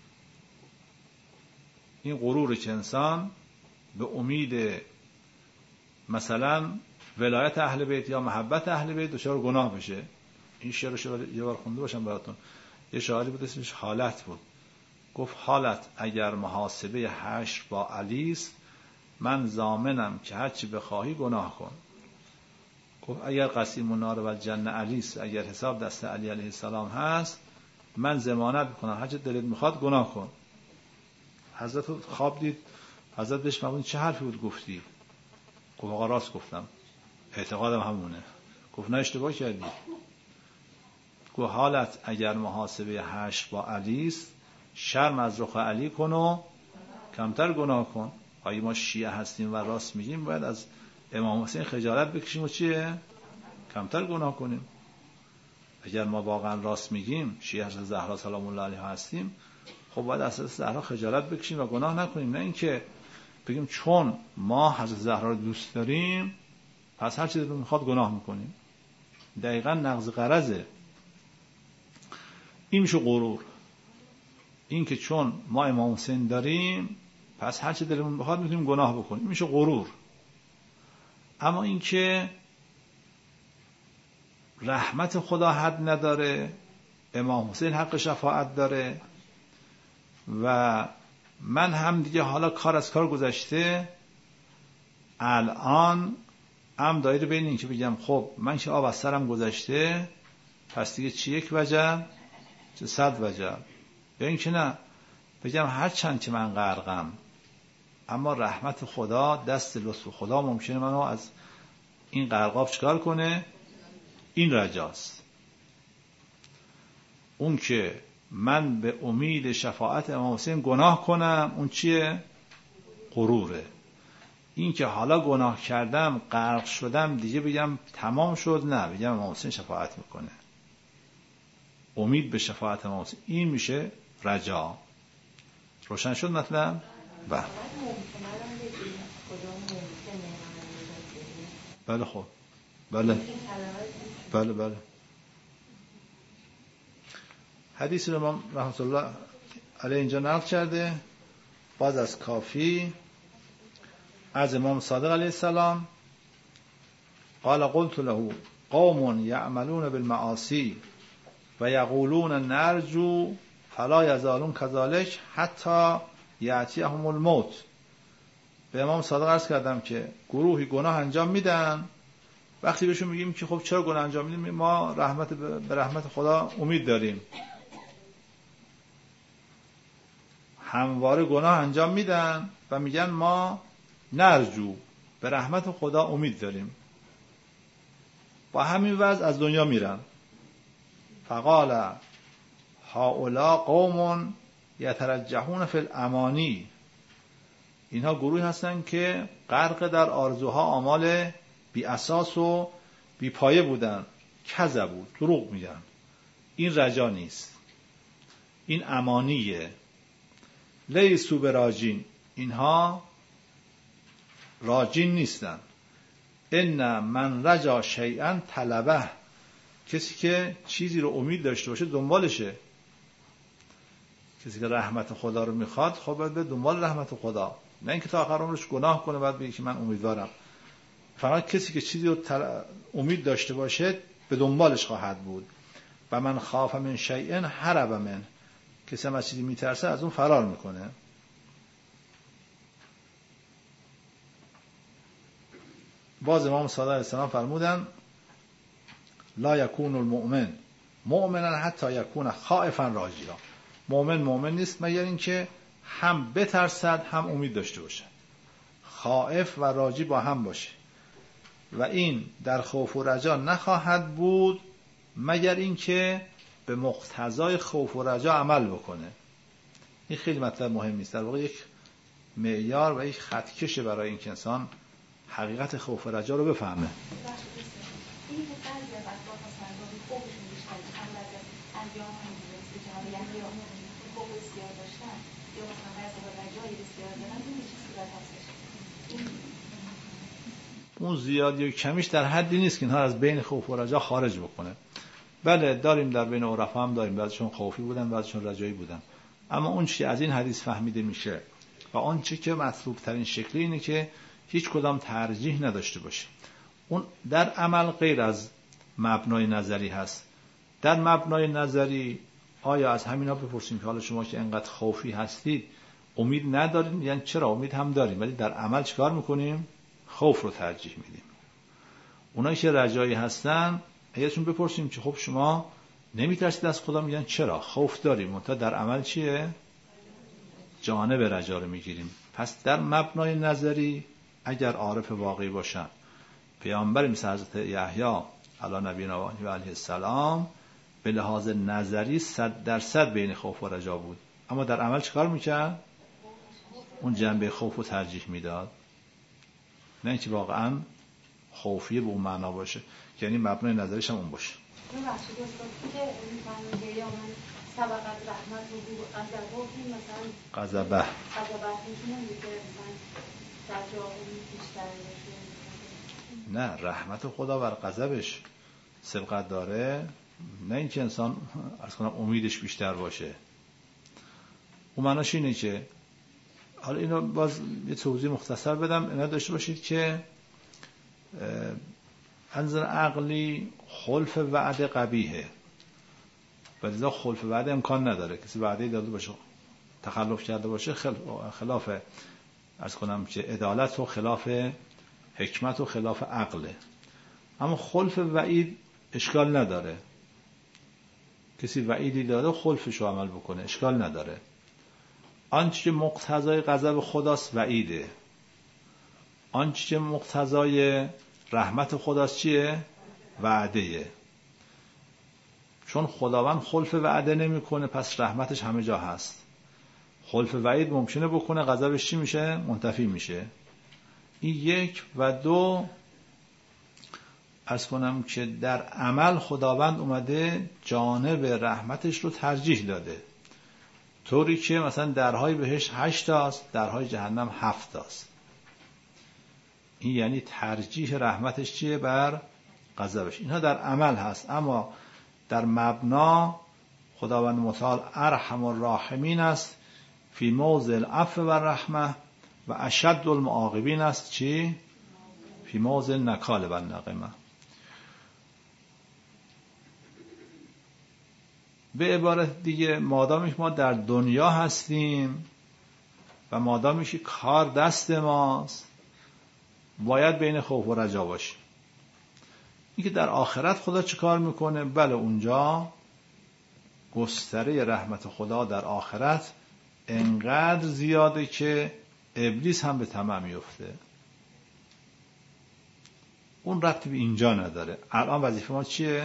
این غروره که انسان به امید مثلا ولایت اهل بیت یا محبت اهل بیت دچار گناه بشه. این شعر رو یه بار خونده باشم براتون. یه شاعری بود اسمش حالت بود. گفت حالت اگر محاسبه حشر با علیست، من ضامنم که هرچی بخواهی گناه کن. گفت اگر قسیم النار و الجنه علیست، اگر حساب دست علی علیه السلام هست، من ضمانت میکنم هرچی دلت میخواد گناه کن. حضرت خواب دید، حضرت بهش فرمود چه حرفی بود گفتی؟ گفت آقا راست گفتم، اعتقادم همونه. گفت نه اشتباه کردی. گفت حالت اگر محاسبه حشر با علیست، شرم از رخ علی کن و کمتر گناه کن. اگه ما شیعه هستیم و راست میگیم باید از امام حسین خجالت بکشیم و چیه؟ کمتر گناه کنیم. اگر ما واقعا راست میگیم، شیعه حضرت زهرا سلام الله علیها هستیم، خب باید از حضرت زهرا خجالت بکشیم و گناه نکنیم. نه اینکه بگیم چون ما حضرت زهرا رو دوست داریم پس هر چی دلمون میخواد گناه میکنیم. دقیقاً نقض غرضه. این میشه غرور. این که چون ما امام حسین داریم پس هر چی دلمون بخواد میتونیم گناه بکنیم، این میشه غرور. اما این که رحمت خدا حد نداره، امام حسین حق شفاعت داره و من هم دیگه حالا کار از کار گذشته، الان هم دایره بین این که بگم خب من که آب از سرم گذشته پس دیگه چی یک وجب چه 100 وجب، یا این که نه بگم هر چند که من غرقم اما رحمت خدا، دست لطف خدا ممکنه منو از این غرقاب چکار کنه. این رجاست. اون که من به امید شفاعت امام حسین گناه کنم، اون چیه؟ غروره. این که حالا گناه کردم غرق شدم دیگه بگم تمام شد، نه، بگم امام حسین شفاعت میکنه، امید به شفاعت امام حسین، این میشه رجا. روشن شد مطلب؟ بله خب بله بله بله. حدیث رو امام رحمت الله علیه اینجا نقل کرده، باز از کافی از امام صادق علیه السلام قال قلت له قوم یعملون بالمعاصی و یقولون نرجو فلا یزالون كذلك حتی یأتیهم الموت. به امام صادق عرض کردم که گروهی گناه انجام میدن، وقتی بهشون میگیم که خب چرا گناه انجام میدیم، ما به رحمت خدا امید داریم، همواره گناه انجام میدن و میگن ما نرجو، به رحمت خدا امید داریم، با همین وضع از دنیا میرن. فقال هؤلاء قوم یترجحون فی الامانی، اینها گروهی هستن که غرق در آرزوها، آمال بی اساس و بی پایه بودن، کذبوا، دروغ میگن، این رجا نیست، این امانیه. لیسوا براجین، اینها راجین نیستن. ان من رجا شیئا طلبه، کسی که چیزی رو امید داشته باشه دنبالشه. کسی که رحمت خدا رو میخواد خب باید به دنبال رحمت خدا، نه اینکه تا آخر عمرش گناه کنه بعد بگه که من امیدوارم. فقط کسی که چیزی رو امید داشته باشه به دنبالش خواهد بود. و من خاف من شیء هرب من، کسی هم از چیزی میترسه از اون فرار میکنه. باز امام صادق علیه السلام فرمودن لا یکون المؤمن مؤمنا حتی یکون خائفا راجیا، مؤمن نیست مگر اینکه هم بترسد هم امید داشته باشه، خائف و راجی با هم باشه. و این در خوف و رجا نخواهد بود مگر اینکه به مقتضای خوف و رجا عمل بکنه. این خیلی مطلب مهمی است، در واقع یک معیار و یک خطکشه برای اینکه انسان حقیقت خوف و رجا رو بفهمه. اون زیادی و کمیش در حدی نیست که اینها از بین خوف و رجا خارج بکنه. بله داریم، در بین عرفا هم داریم، بعضیشون خوفی بودن بعضیشون رجایی بودن، اما اون چی از این حدیث فهمیده میشه و اون چی که مطلوب ترین شکلی اینه که هیچ کدام ترجیح نداشته باشه. اون در عمل غیر از مبنای نظری هست. در مبنای نظری آیا از همینا بپرسیم که حالا شما که انقدر خوفی هستید امید ندارید؟ یعنی چرا امید هم داریم ولی در عمل چیکار میکنیم؟ خوف رو ترجیح میدیم. اونایی که رجایی هستن اگرشون بپرسیم که خب شما نمیترسید از خدا، میگن چرا؟ خوف داریم، منتها در عمل چیه؟ جانب رجا رو میگیریم. پس در مبنای نظری اگر عارف واقعی باشن، پیامبر مثل حضرت یحیی علی نبینا و علیه السلام به لحاظ نظری 100% بین خوف و رجا بود، اما در عمل چیکار میکرد؟ اون جنبه خوف رو ترجیح میداد، نه اینکه واقعا خوفیه به اون معنا باشه، یعنی مبنای نظریش هم اون باشه. غضبه نه، رحمت خدا بر غضبش سبقت داره، نه اینکه انسان عرض کنم امیدش بیشتر باشه. اون معناش اینه که حالا اینو باز یه توضیح مختصر بدم، اینا داشته باشید که انظر عقلی خلف وعده قبیحه، ولی خلف وعده امکان نداره. کسی وعده داده باشه تخلف کرده باشه خلاف عرض کنم که عدالت و خلاف حکمت و خلاف عقله. اما خلف وعید اشکال نداره، کسی وعیدی داره خلفش رو عمل بکنه اشکال نداره. آنچه که مقتضای غضب خداست وعیده، آنچه که مقتضای رحمت خداست چیه؟ وعده. چون خداوند خلف وعده نمیکنه، پس رحمتش همه جا هست. خلف وعید ممکنه بکنه، غضبش چی میشه؟ منتفی میشه. این یک. و دو، عرض کنم که در عمل خداوند اومده جانب رحمتش رو ترجیح داده، طوری که مثلا درهای بهشت 8 تاست، درهای جهنم 7 تاست. این یعنی ترجیح رحمتش چیه؟ بر غضبش. اینها در عمل هست، اما در مبنا خداوند متعال ارحم الراحمین است، فی موضع العفو و الرحمه، و اشد المعاقبین است چی؟ فی موضع النکال و النقمه. به عبارت دیگه، مادامی که ما در دنیا هستیم و مادامی که کار دست ماست، باید بین خوف و رجا باشیم. این که در آخرت خدا چه کار میکنه؟ بله، اونجا گستره رحمت خدا در آخرت انقدر زیاده که ابلیس هم به طمع میفته. اون ربطی به اینجا نداره. الان وظیفه ما چیه؟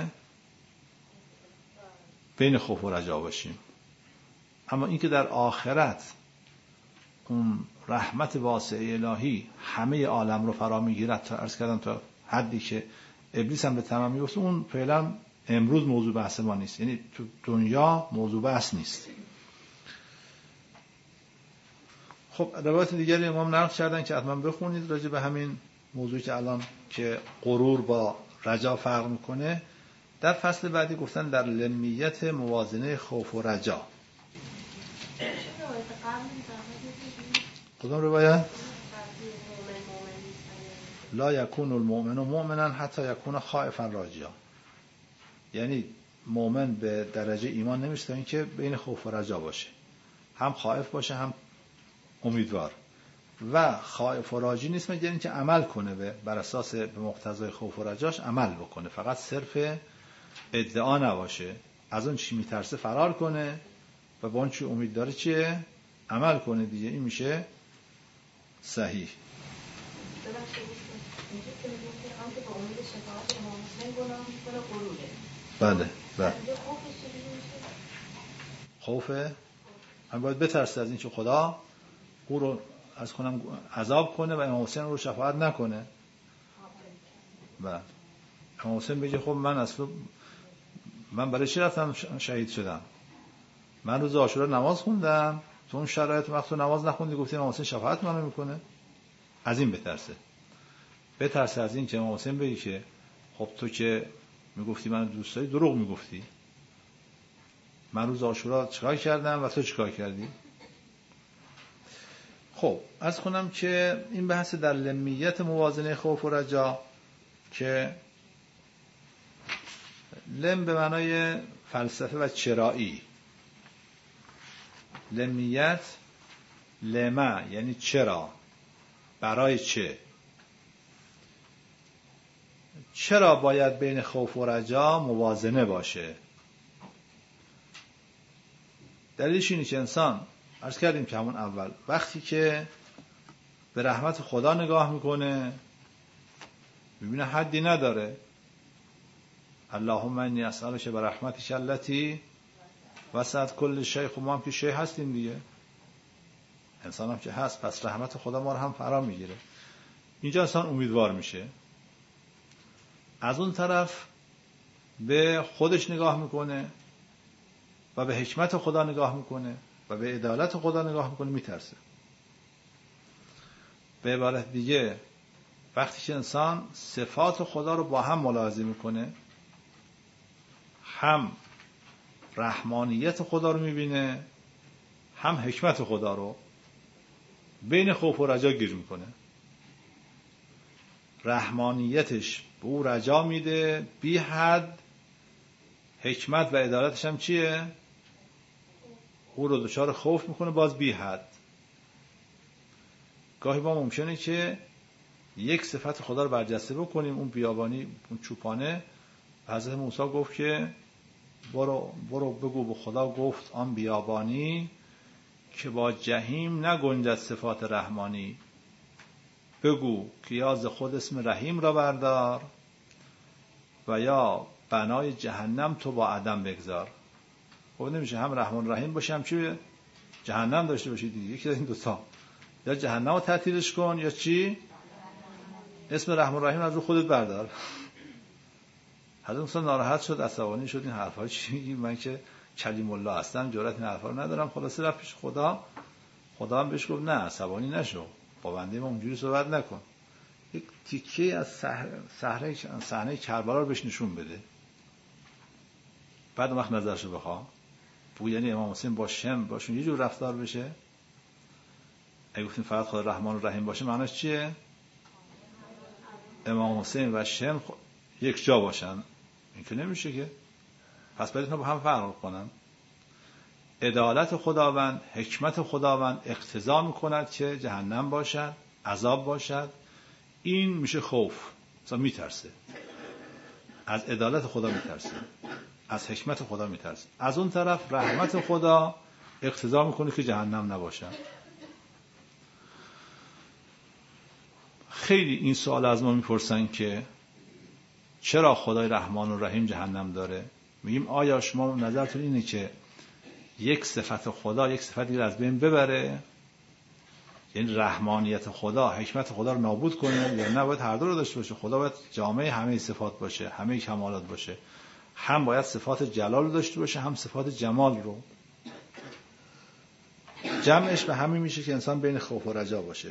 بین خوف و رجا باشیم. اما این که در آخرت اون رحمت واسعه الهی همه عالم رو فرا میگیرد، تا عرض کردم تا حدی که ابلیس هم به طمع میفته، اون فعلا امروز موضوع بحث ما نیست. یعنی تو دنیا موضوع بحث نیست. خب روایت دیگری امام نقل کردن که حتما بخونید راجع به همین موضوعی که الان که غرور با رجا فرق میکنه. در فصل بعدی گفتن در لمیت موازنه خوف و رجا. کدام روایت؟ لا یکون المؤمن مؤمنا حتی یکون خائفا راجیا. یعنی مؤمن به درجه ایمان نمیشه تا اینکه بین خوف و رجا باشه، هم خائف باشه هم امیدوار. و خائف و راجی نیست مگر اینکه عمل کنه، بر اساس به مقتضای خوف و رجاش عمل بکنه، فقط صرف ادعا نباشه، از اون چی میترسه فرار کنه و با اون چی امید داره چیه؟ عمل کنه دیگه. این میشه صحیح. بله بله. خوفه هم باید بترسه از این که خدا او رو از کنم عذاب کنه و امام حسین رو شفاعت نکنه. بله. امام حسین بگه خب من برای چی رفتم شهید شدم؟ من روز عاشورا نماز خوندم، تو اون شرایط وقت تو نماز نخوندی گفتی امام حسین شفاعت منو میکنه. از این بترسه از این که امام حسین بگه که خب تو که میگفتی من دوست داری، دروغ میگفتی، من روز عاشورا چیکار کردم و تو چیکار کردی؟ خب عرض کنم که این بحث در لمیت موازنه خوف و رجا، که لم به معنای فلسفه و چرایی، لمیت لما یعنی چرا، برای چرا باید بین خوف و رجا موازنه باشه. دلیلش اینه که انسان، عرض کردیم که همون اول، وقتی که به رحمت خدا نگاه میکنه میبینه حدی نداره. اللهم انی اسألک برحمتک التی وسعت کل شیء. خب ما هم که شیء هستیم دیگه، انسان هم که هست، پس رحمت خدا ما رو هم فرا میگیره. اینجا انسان امیدوار میشه. از اون طرف به خودش نگاه میکنه و به حکمت خدا نگاه میکنه و به عدالت خدا نگاه میکنه، میترسه. به عبارت دیگه وقتی که انسان صفات خدا رو با هم ملاحظه میکنه، هم رحمانیت خدا رو میبینه هم حکمت خدا رو، بین خوف و رجا گیر میکنه. رحمانیتش به او رجا میده بی حد، حکمت و عدالتش هم چیه؟ او رو دچار خوف میکنه باز بی حد. گاهی ما ممکنه که یک صفت خدا رو برجسته بکنیم، اون بیابانی، اون چوپانه. حضرت موسی گفت که برو بگو به خدا گفت آن بیابانی که با جهیم نگنجد صفات رحمانی، بگو که یا ز خود اسم رحیم را بردار و یا بنای جهنم تو با عدم بگذار. خب نمیشه هم رحمان رحیم باشی هم چی جهنم داشته باشی دیگه. یکی از این دوتا، یا جهنم رو تعطیلش کن یا چی، اسم رحمان رحیم از رو خودت بردار. حضرت موسی ناراحت شد، عصبانی شد، این حرفا چی میگی، من که کلیم الله هستم جرأت این حرفا رو ندارم. خلاصه رفت پیش خدا. خدا هم بهش گفت نه عصبانی نشو، با بنده ما اونجوری صحبت نکن. یک تیکه از صحنه کربلا رو بهش نشون بده. بعد وقت نظرشو بخوا. بو یعنی امام حسین با شم باشون یه جور رفتار بشه. اگه گفتیم فقط خدا رحمان و رحیم باشه معناش چیه؟ امام حسین و شم یک جا باشن. این که نمیشه که. پس باید اینا با هم فرق کنن. عدالت خداوند، حکمت خداوند اقتضا میکند که جهنم باشد، عذاب باشد. این میشه خوف. مثلا میترسه. از عدالت خدا میترسه. از حکمت خدا میترسه. از اون طرف رحمت خدا اقتضا میکنه که جهنم نباشد. خیلی این سوال از ما میپرسن که چرا خدای رحمان و رحیم جهنم داره؟ میگیم آیا شما نظرتون اینه که یک صفت خدا یک صفت دیگر از بین ببره؟ یعنی رحمانیت خدا حکمت خدا رو نابود کنه، یا نه باید هر دو رو داشته باشه؟ خدا باید جامعه همه صفات باشه، همه کمالات باشه. هم باید صفات جلال رو داشته باشه، هم صفات جمال رو. جمعش به همین میشه که انسان بین خوف و رجا باشه.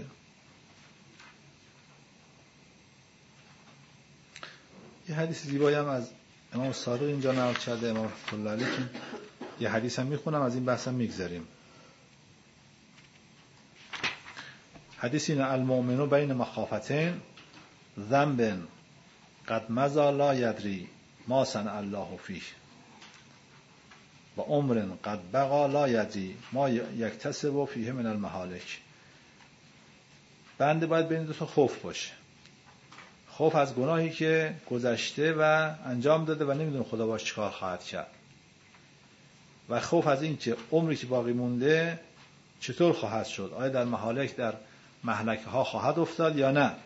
یه حدیث زیبایی هم از امام صادق اینجا نقل کرده، امام رحمت الله علیه. یه حدیث هم میخونم، از این بحث هم میگذریم. حدیث اینه: المؤمن بین مخافتین ذنب قد مضى لا یدری ما صنع الله فیه و عمر قد بقى لا یدری ما یکتسب فیه من المهالک. بنده باید بین دو تا خوف باشه. خوف از گناهی که گذشته و انجام داده و نمیدونه خدا باش چیکار خواهد کرد، و خوف از این که عمری که باقی مونده چطور خواهد شد، آیا در مهالک در مهلکه ها خواهد افتاد یا نه.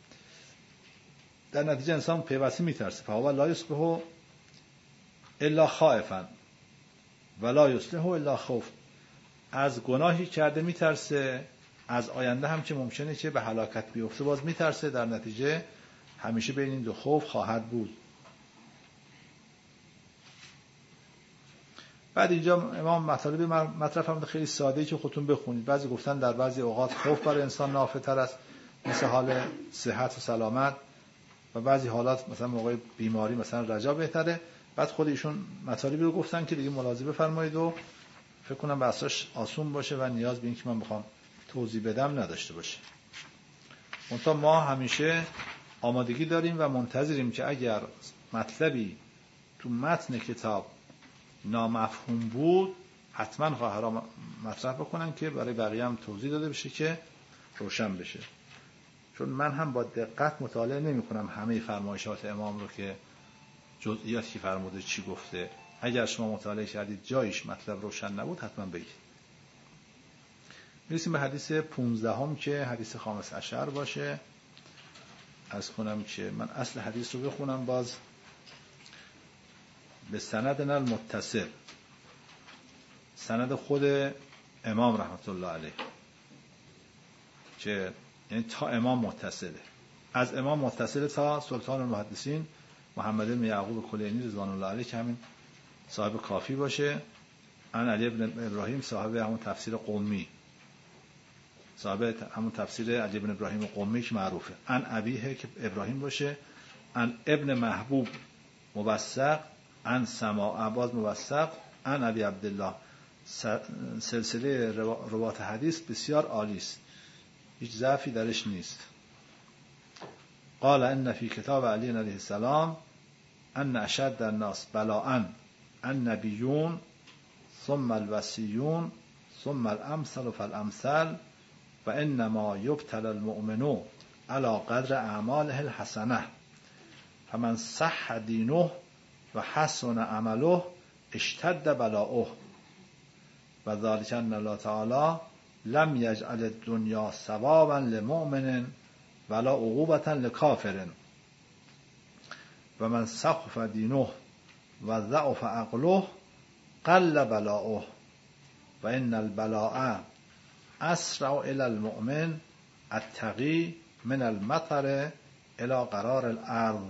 در نتیجه انسان پیوسته میترسه. فهو لا یصبح الا خائفا ولا یصلح الا خوف. از گناهی کرده میترسه، از آینده هم که ممکنه که به هلاکت بیفته باز میترسه. در نتیجه همیشه بین این دو خوف خواهد بود. بعد اینجا امام مطلب هم خیلی ساده‌ای که خودتون بخونید. بعضی گفتن در بعضی اوقات خوف برای انسان نافع‌تر است، مثل حال صحت و سلامت، و بعضی حالات مثلا موقع بیماری مثلا رجا بهتره. بعد خود ایشون مطالبی رو گفتن که دیگه ملاحظه بفرمایید و فکر کنم بحثش آسون باشه و نیاز به این که من بخوام توضیح بدم نداشته باشه. منتها ما همیشه آمادگی داریم و منتظریم که اگر مطلبی تو متن کتاب نامفهوم بود حتما خواهرام مطرح بکنن که برای بقیه هم توضیح داده بشه که روشن بشه. چون من هم با دقت مطالعه نمی کنم همه فرمایشات امام رو که جزئیاتی که فرموده چی گفته. اگر شما مطالعه کردید جایش مطلب روشن نبود حتما بگید. میرسیم به حدیث 15 که حدیث خامس عشر باشه. از کنم که من اصل حدیث رو بخونم باز. به سندنا المتصل، سند خود امام رحمت الله علیه، که یعنی تا امام متصله، از امام متصله تا سلطان المحدثین محمد بن یعقوب کلینی رضوان الله علیه که همین صاحب کافی باشه. عن علی بن ابراهیم صاحب همون تفسیر قمی، صاحب همون تفسیر علی بن ابراهیم قمی که معروفه. عن ابیه که ابراهیم باشه. عن ابن محبوب موثق. عن سماع عباس موثق. عن ابی عبدالله. سلسله روات حدیث بسیار عالی است، هیچ ضعفی درش نیست. قال ان فی کتاب علی علیه السلام ان اشد الناس بلاء النبیون ثم الوصیون ثم الامثل فالامثل و انما یبتلی المؤمن علی قدر اعماله الحسنه فمن صح دینه و حسن عمله اشتد بلاؤه و ذلك ان الله تعالی لم یجعل الدنیا ثوابا لمؤمن ولا عقوبة لکافر. و من سخف دینه و ضعف عقله قل بلاؤه و ان البلاء اسرع الی المؤمن التقی من المطر الی قرار الارض.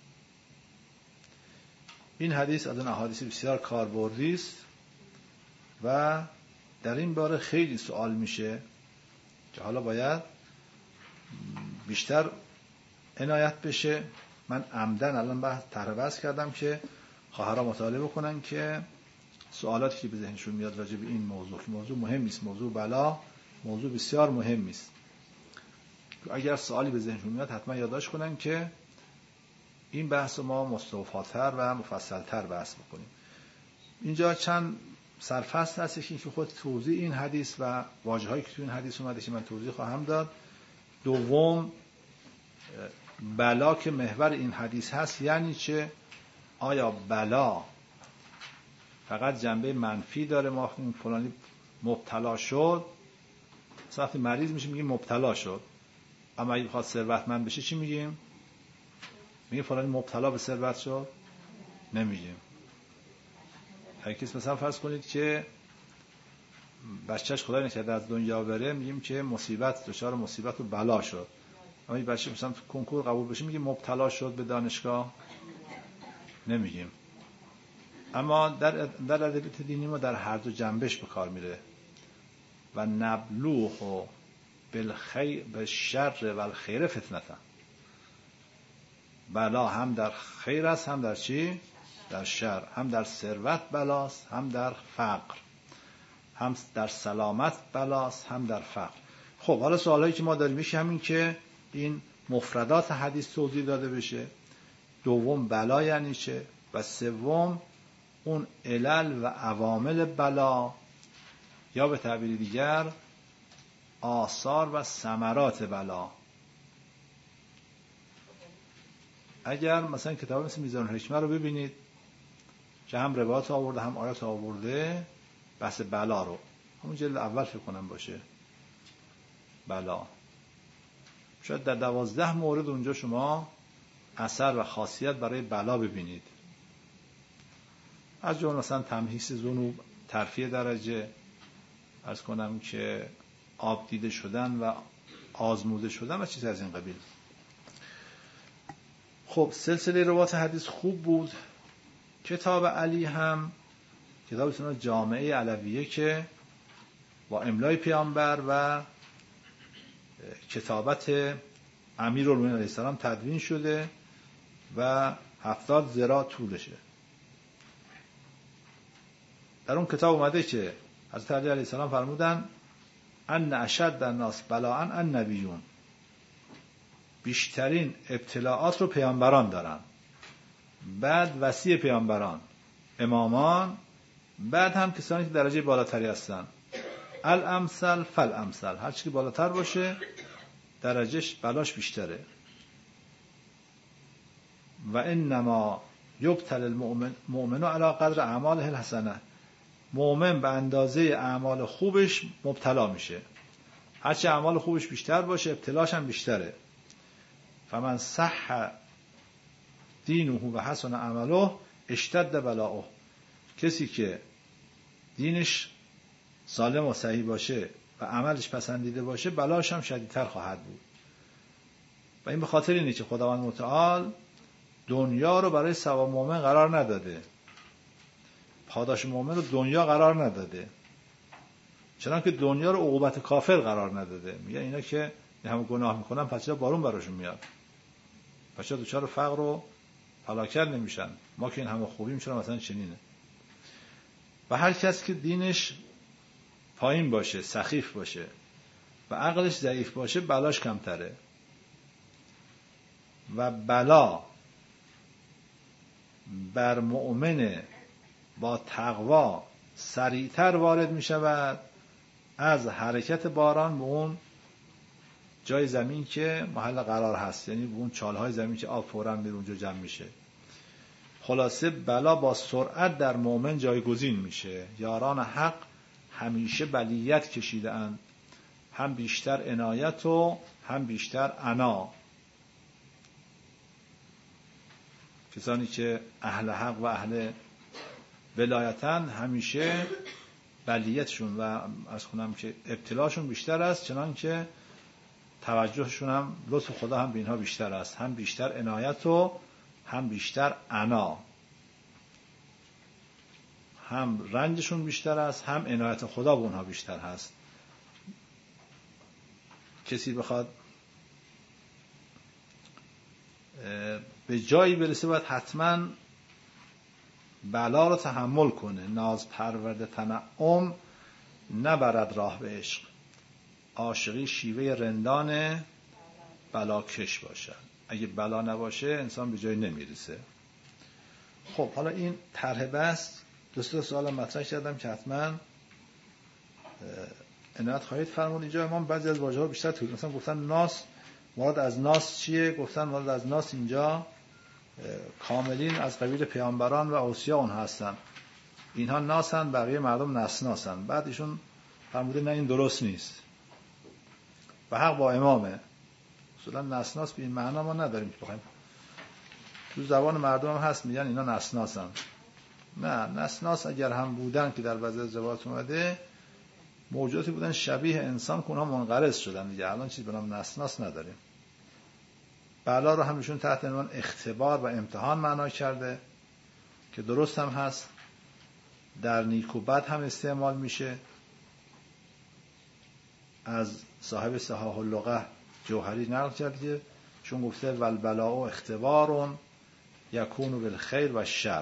این حدیث از اون احادیث بسیار کاربردی است و در این باره خیلی سوال میشه که حالا باید بیشتر عنایت بشه. من عمدن الان طرح بحث کردم که خواهرها مطالعه بکنن که سوالاتی که به ذهنشون میاد راجع به این موضوع مهم است. موضوع بلا موضوع بسیار مهمی است. اگر سوالی به ذهنشون میاد حتما یادداشت کنن که این بحث ما مستوفاتر و مفصلتر بحث بکنیم. اینجا چند سرفصل هست که خود توضیح این حدیث و واژه‌هایی که تو این حدیث اومده که من توضیح خواهم داد. دوم، بلا که محور این حدیث هست یعنی چه؟ آیا بلا فقط جنبه منفی داره؟ ما فلانی مبتلا شد، وقتی مریض میشه میگیم مبتلا شد، اما اگه بخواد ثروتمند بشه چی میگیم؟ میگیم فلانی مبتلا به ثروت شد؟ نمیگیم. اگه کسی مثلا فرض کنید که بچهش خدای نکرده از دنیا بره، میگیم که مصیبت، دچار مصیبت و بلا شد. اما این بچه مثلا کنکور قبول بشه میگیم مبتلا شد به دانشگاه؟ نمیگیم. اما در ادبیات دینی ما در هر دو جنبش به کار میره. و نبلوه بالشر و الخیر فتنه. بلا هم در خیر است، هم در چی؟ در شر. هم در ثروت بلاست، هم در فقر. هم در سلامت بلاست، هم در فقر. خب حالا سوالایی که ما داریم میشه همین که این مفردات حدیث توضیح داده بشه. دوم، بلا یعنی چه؟ و سوم، اون علل و عوامل بلا یا به تعبیر دیگر آثار و ثمرات بلا. اگر مثلا کتاب مثل میزان الحکمه رو ببینید که هم روایات آورده هم آیات آورده بحث بلا رو، همون جلد اول فکر کنم باشه، بلا، شاید در 12 مورد اونجا شما اثر و خاصیت برای بلا ببینید. از جمله مثلا تمحیص ذنوب، ترفیع درجه، عرض کنم که آب دیده شدن و آزموده شدن و چیز از این قبیل. خب سلسله روایات حدیث خوب بود. کتاب علی هم کتاب اسمه جامعه علویه که با املای پیامبر و کتابت امیرالمومنین علیه السلام تدوین شده و 70 ذراع طولشه. در اون کتاب اومده که حضرت علی علیه السلام فرمودن ان اشد الناس بلاء النبیون، بیشترین ابتلاعات رو پیامبران دارن، بعد وصی پیامبران امامان، بعد هم کسانی که درجه بالاتری هستن. الامثل فالامثل، هر چی که بالاتر باشه درجهش بلاش بیشتره. و انما یبتل المؤمن علی قدر اعماله الحسنه، مؤمن به اندازه اعمال خوبش مبتلا میشه. هرچی اعمال خوبش بیشتر باشه ابتلاش هم بیشتره. فمن صح دینه و حسن عمله اشتد بلاؤه، کسی که دینش سالم و صحیح باشه و عملش پسندیده باشه بلاش هم شدیدتر خواهد بود. و این به خاطر اینه که خداوند متعال دنیا رو برای ثواب مؤمن قرار نداده، پاداش مؤمن رو دنیا قرار نداده، چنانکه دنیا رو عقوبت کافر قرار نداده. میگه اینا که همه گناه میکنن پس چرا بارون براشون میاد، پس چرا دچار فقر و فلاکت نمیشن، ما که این همه خوبیم چرا مثلا چنینه. و هر کس که دینش پایین باشه، سخیف باشه و عقلش ضعیف باشه بلاش کمتره. و بلا بر مؤمن با تقوا سریعتر وارد می شود از حرکت باران به اون جای زمین که محل قرار هست، یعنی به اون چالهای زمین که آب فوراً میره اونجا جمع میشه. خلاصه بلا با سرعت در مؤمن جایگزین میشه. یاران حق همیشه بلیت کشیده اند، هم بیشتر عنایت و هم بیشتر عنا. کسانی که اهل حق و اهل ولایتن همیشه بلیتشون و از کنم که ابتلاشون بیشتر است، چنان که توجهشون هم لطف خدا هم به اینها بیشتر است، هم بیشتر عنایت و هم بیشتر عنا، هم رنجشون بیشتر است هم عنایت خدا به اونها بیشتر هست. کسی بخواد به جایی برسه باید حتما بلا رو تحمل کنه. ناز پرورده تنعم نبرد راه به عشق، عاشقی شیوه رندان بلا کش باشد. اگه بلا نباشه انسان به جایی نمیرسه. خب حالا این طرح بحث دوست سوال مطرح کردم که حتما عنایت خواهید فرمود. اینجا امام بعضی از واژه‌ها بیشتر توضیح مثلا گفتن ناس، مراد از ناس چیه؟ گفتن مراد از ناس اینجا کاملین از قبیل پیامبران و اوصیا اون هستن، اینها ناسن، بقیه مردم نسناسن. بعد ایشون فرموده نه این درست نیست و حق با امامه. اصلا نسناس به این معنا ما نداریم که بخوایم تو زبان مردم هم هست میگن اینا نسناسن. نه، نسناس اگر هم بودن که در بعضی از روایات اومده موجوداتی بودن شبیه انسان که اونها منقرض شدن دیگه، الان چیزی به نام نسناس نداریم. بلا رو همیشون تحت عنوان اختبار و امتحان معنا کرده که درست هم هست، در نیک و بد هم استعمال میشه. از صاحب صحاح اللغة جوهری نقل کرده چون گفته والبلاء اختبار یکون بالخیر و شر،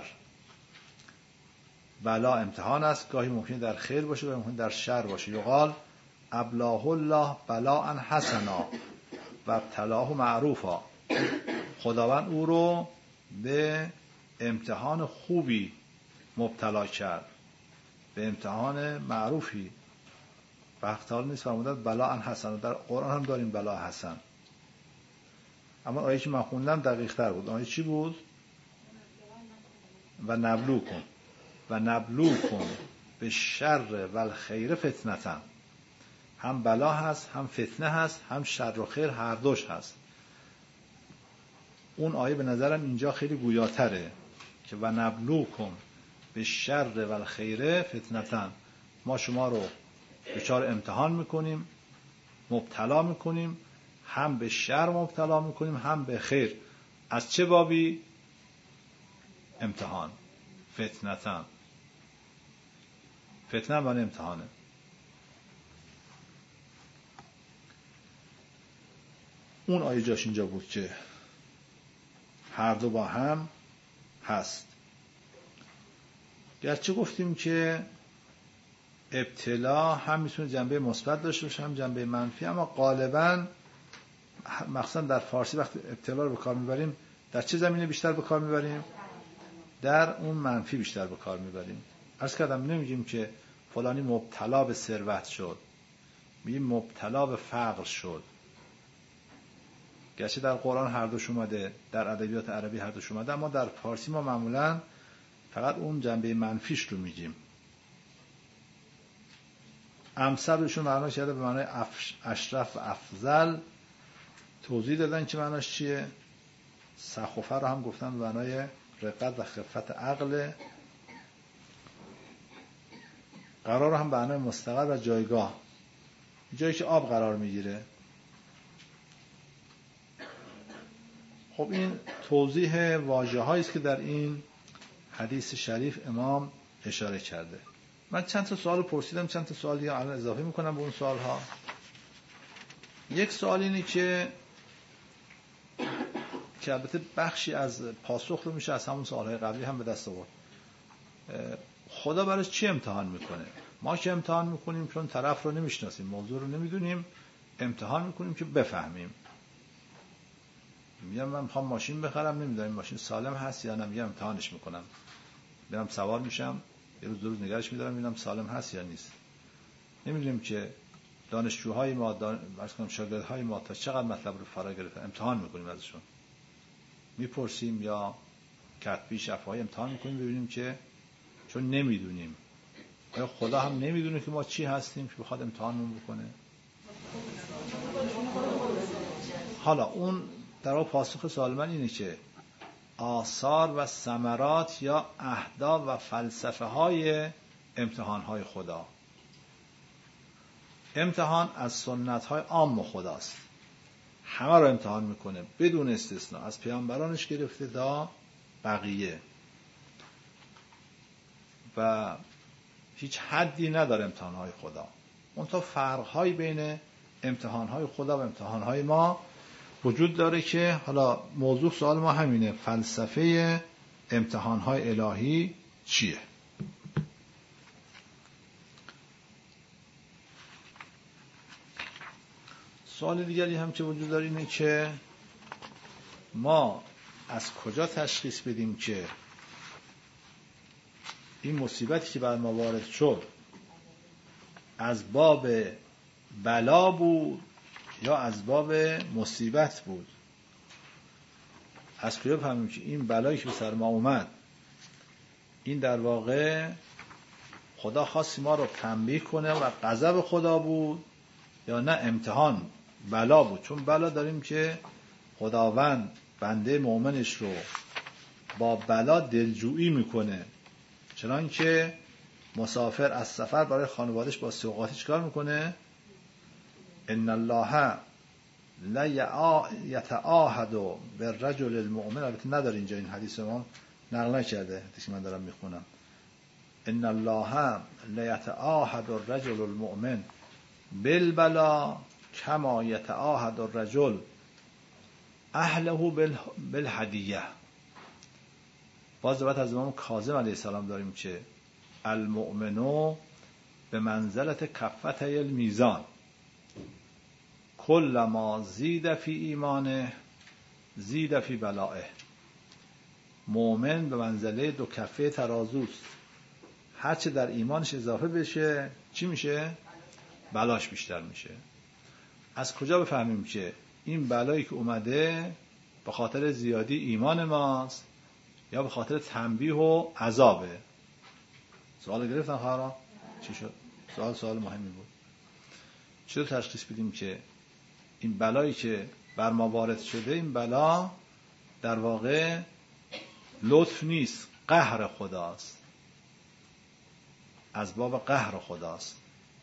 بلا امتحان است، گاهی ممکن در خیر باشه و ممکن در شر باشه. یقال ابلاه الله بلاء حسنا و ابتلاه معروفا، خداوند او رو به امتحان خوبی مبتلا کرد، به امتحان معروفی. وقت حال نیست فرمودن بلاء حسنا، در قرآن هم داریم بلاء حسن. اما آیه که من خوندم دقیق تر بود. آیه چی بود؟ و نبلوکم به شر و الخیر فتنه، هم بلا هست هم فتنه هست هم شر و خیر هر دوش هست. اون آیه به نظرم اینجا خیلی گویاتره که و نبلوکم به شر و الخیر فتنه، ما شما رو دچار امتحان میکنیم، مبتلا میکنیم، هم به شر مبتلا میکنیم هم به خیر. از چه بابی؟ امتحان. فتنه من امتحانه. اون آیه جاش اینجا بود که هر دو با هم هست. گرچه گفتیم که ابتلا هم میتونه جنبه مثبت داشته باشه هم جنبه منفی، اما غالباً مخصوصا در فارسی وقتی ابتلا رو به کار میبریم در چه زمینه بیشتر به کار میبریم؟ در اون منفی بیشتر به کار میبریم. عرض کردم نمیگیم که فلانی مبتلا به ثروت شد، میگیم مبتلا به فقر شد. گرچه در قرآن هر دوش اومده، در ادبیات عربی هر دوش اومده، اما در فارسی ما معمولاً فقط اون جنبه منفیش رو میگیم. امثلشون معنا کرده به معنای اشرف و افضل، توضیح دادن که معناش چیه. سخوفه رو هم گفتن به معنای رقت و خفت عقل. قرار رو هم به معنای مستقر و جایگاه، جایی که آب قرار میگیره. خب این توضیح واژه‌هایی است که در این حدیث شریف امام اشاره کرده. من چند تا سوال پرسیدم، چند تا سوالی الان اضافه میکنم به اون سوالها. یک سوال اینه که البته بخشی از پاسخ رو میشه از همون سوالهای قبلی هم به دست آورد. خدا برای چی امتحان میکنه؟ ما که امتحان میکنیم چون طرف رو نمیشناسیم، موضوع رو نمیدونیم، امتحان میکنیم که بفهمیم. میگم من میخوام ماشین بخرم، نمیدونم ماشین سالم هست یا نه، میگم امتحانش میکنم، برم سوار میشم، یه روز دو روز نگرش میدارم ببینم سالم هست یا نیست. نمیدونیم که دانشجوهای ما، شاگردهای ما تا چقدر مطلب رو فرا گرفتن، امتحان میکنیم ازشون، میپرسیم یا کتبی شفاهی امتحان میکنیم ببینیم که چون نمیدونیم. آیا خدا هم نمیدونه که ما چی هستیم که بخواد امتحانمون بکنه؟ حالا اون در واقع پاسخ سوال من اینه که آثار و ثمرات یا اهداف و فلسفه های امتحان های خدا. امتحان از سنت های عام خداست، همه رو امتحان میکنه بدون استثناء، از پیامبرانش گرفته تا بقیه و هیچ حدی نداره امتحان های خدا. منتها فرق های بین امتحان های خدا و امتحان های ما وجود داره که حالا موضوع سوال ما همینه، فلسفه امتحان های الهی چیه؟ سوال دیگری هم که وجود داره اینه که ما از کجا تشخیص بدیم که این مصیبتی که بر ما وارد شد از باب بلا بود یا از باب مصیبت بود؟ از کجا بفهمیم که این بلایی که به سر ما اومد این در واقع خدا خواست ما رو تنبیه کنه و غضب خدا بود یا نه امتحان بلا بود؟ چون بلا داریم که خداوند بنده مؤمنش رو با بلا دلجویی میکنه، چنان که مسافر از سفر برای خانوادهش با سوغاتی چکار میکنه؟ ان الله لا یتعاهد بالرجل المؤمن. البته نداره اینجا این حدیث ما نقل نکرده، حدیثی من دارم میخونم. ان الله لا یتعاهد الرجل المؤمن بالبلا کما یتعاهد الرجل اهله بالهدیه. باز روایت از امام کاظم علیه السلام داریم که المؤمنو به منزلت کفتي المیزان کل ما زید فی ایمانه زید فی بلائه. مؤمن به منزله دو کفه ترازوست، هرچه در ایمانش اضافه بشه چی میشه؟ بلاش بیشتر میشه. از کجا بفهمیم که این بلایی که اومده به خاطر زیادی ایمان ماست یا به خاطر تنبیه و عذابه؟ سوال گرفتن خواهران؟ چی شد؟ سوال مهمی بود. چطور تشخیص بدیم که این بلایی که بر ما وارد شده این بلا در واقع لطف نیست، قهر خداست، از باب قهر خداست؟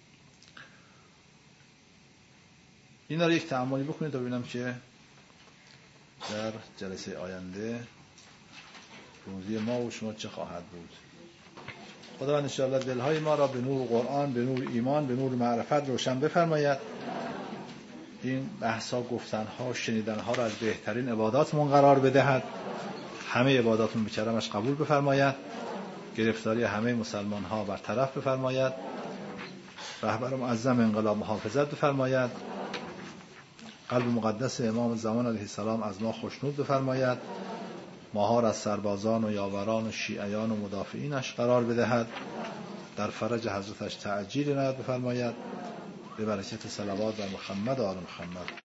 این رو یک تأملی بکنید تا ببینم که در جلسه آینده روزی ما و شما چه خواهد بود. خداوند انشاءالله دلهای ما را به نور قرآن، به نور ایمان، به نور معرفت روشن بفرماید. این بحثا، گفتنها، شنیدنها را از بهترین عباداتمون قرار بدهد. همه عباداتمون به کرمش قبول بفرماید. گرفتاری همه مسلمان ها برطرف بفرماید. رهبر معظم انقلاب محافظت بفرماید. قلب مقدس امام زمان علیه السلام از ما خوشنود بفرماید. ماها را از سربازان و یاوران و شیعیان و مدافعینش قرار بدهد. در فرج حضرتش تعجیل عنایت بفرماید. به برکت صلوات بر محمد و آل محمد.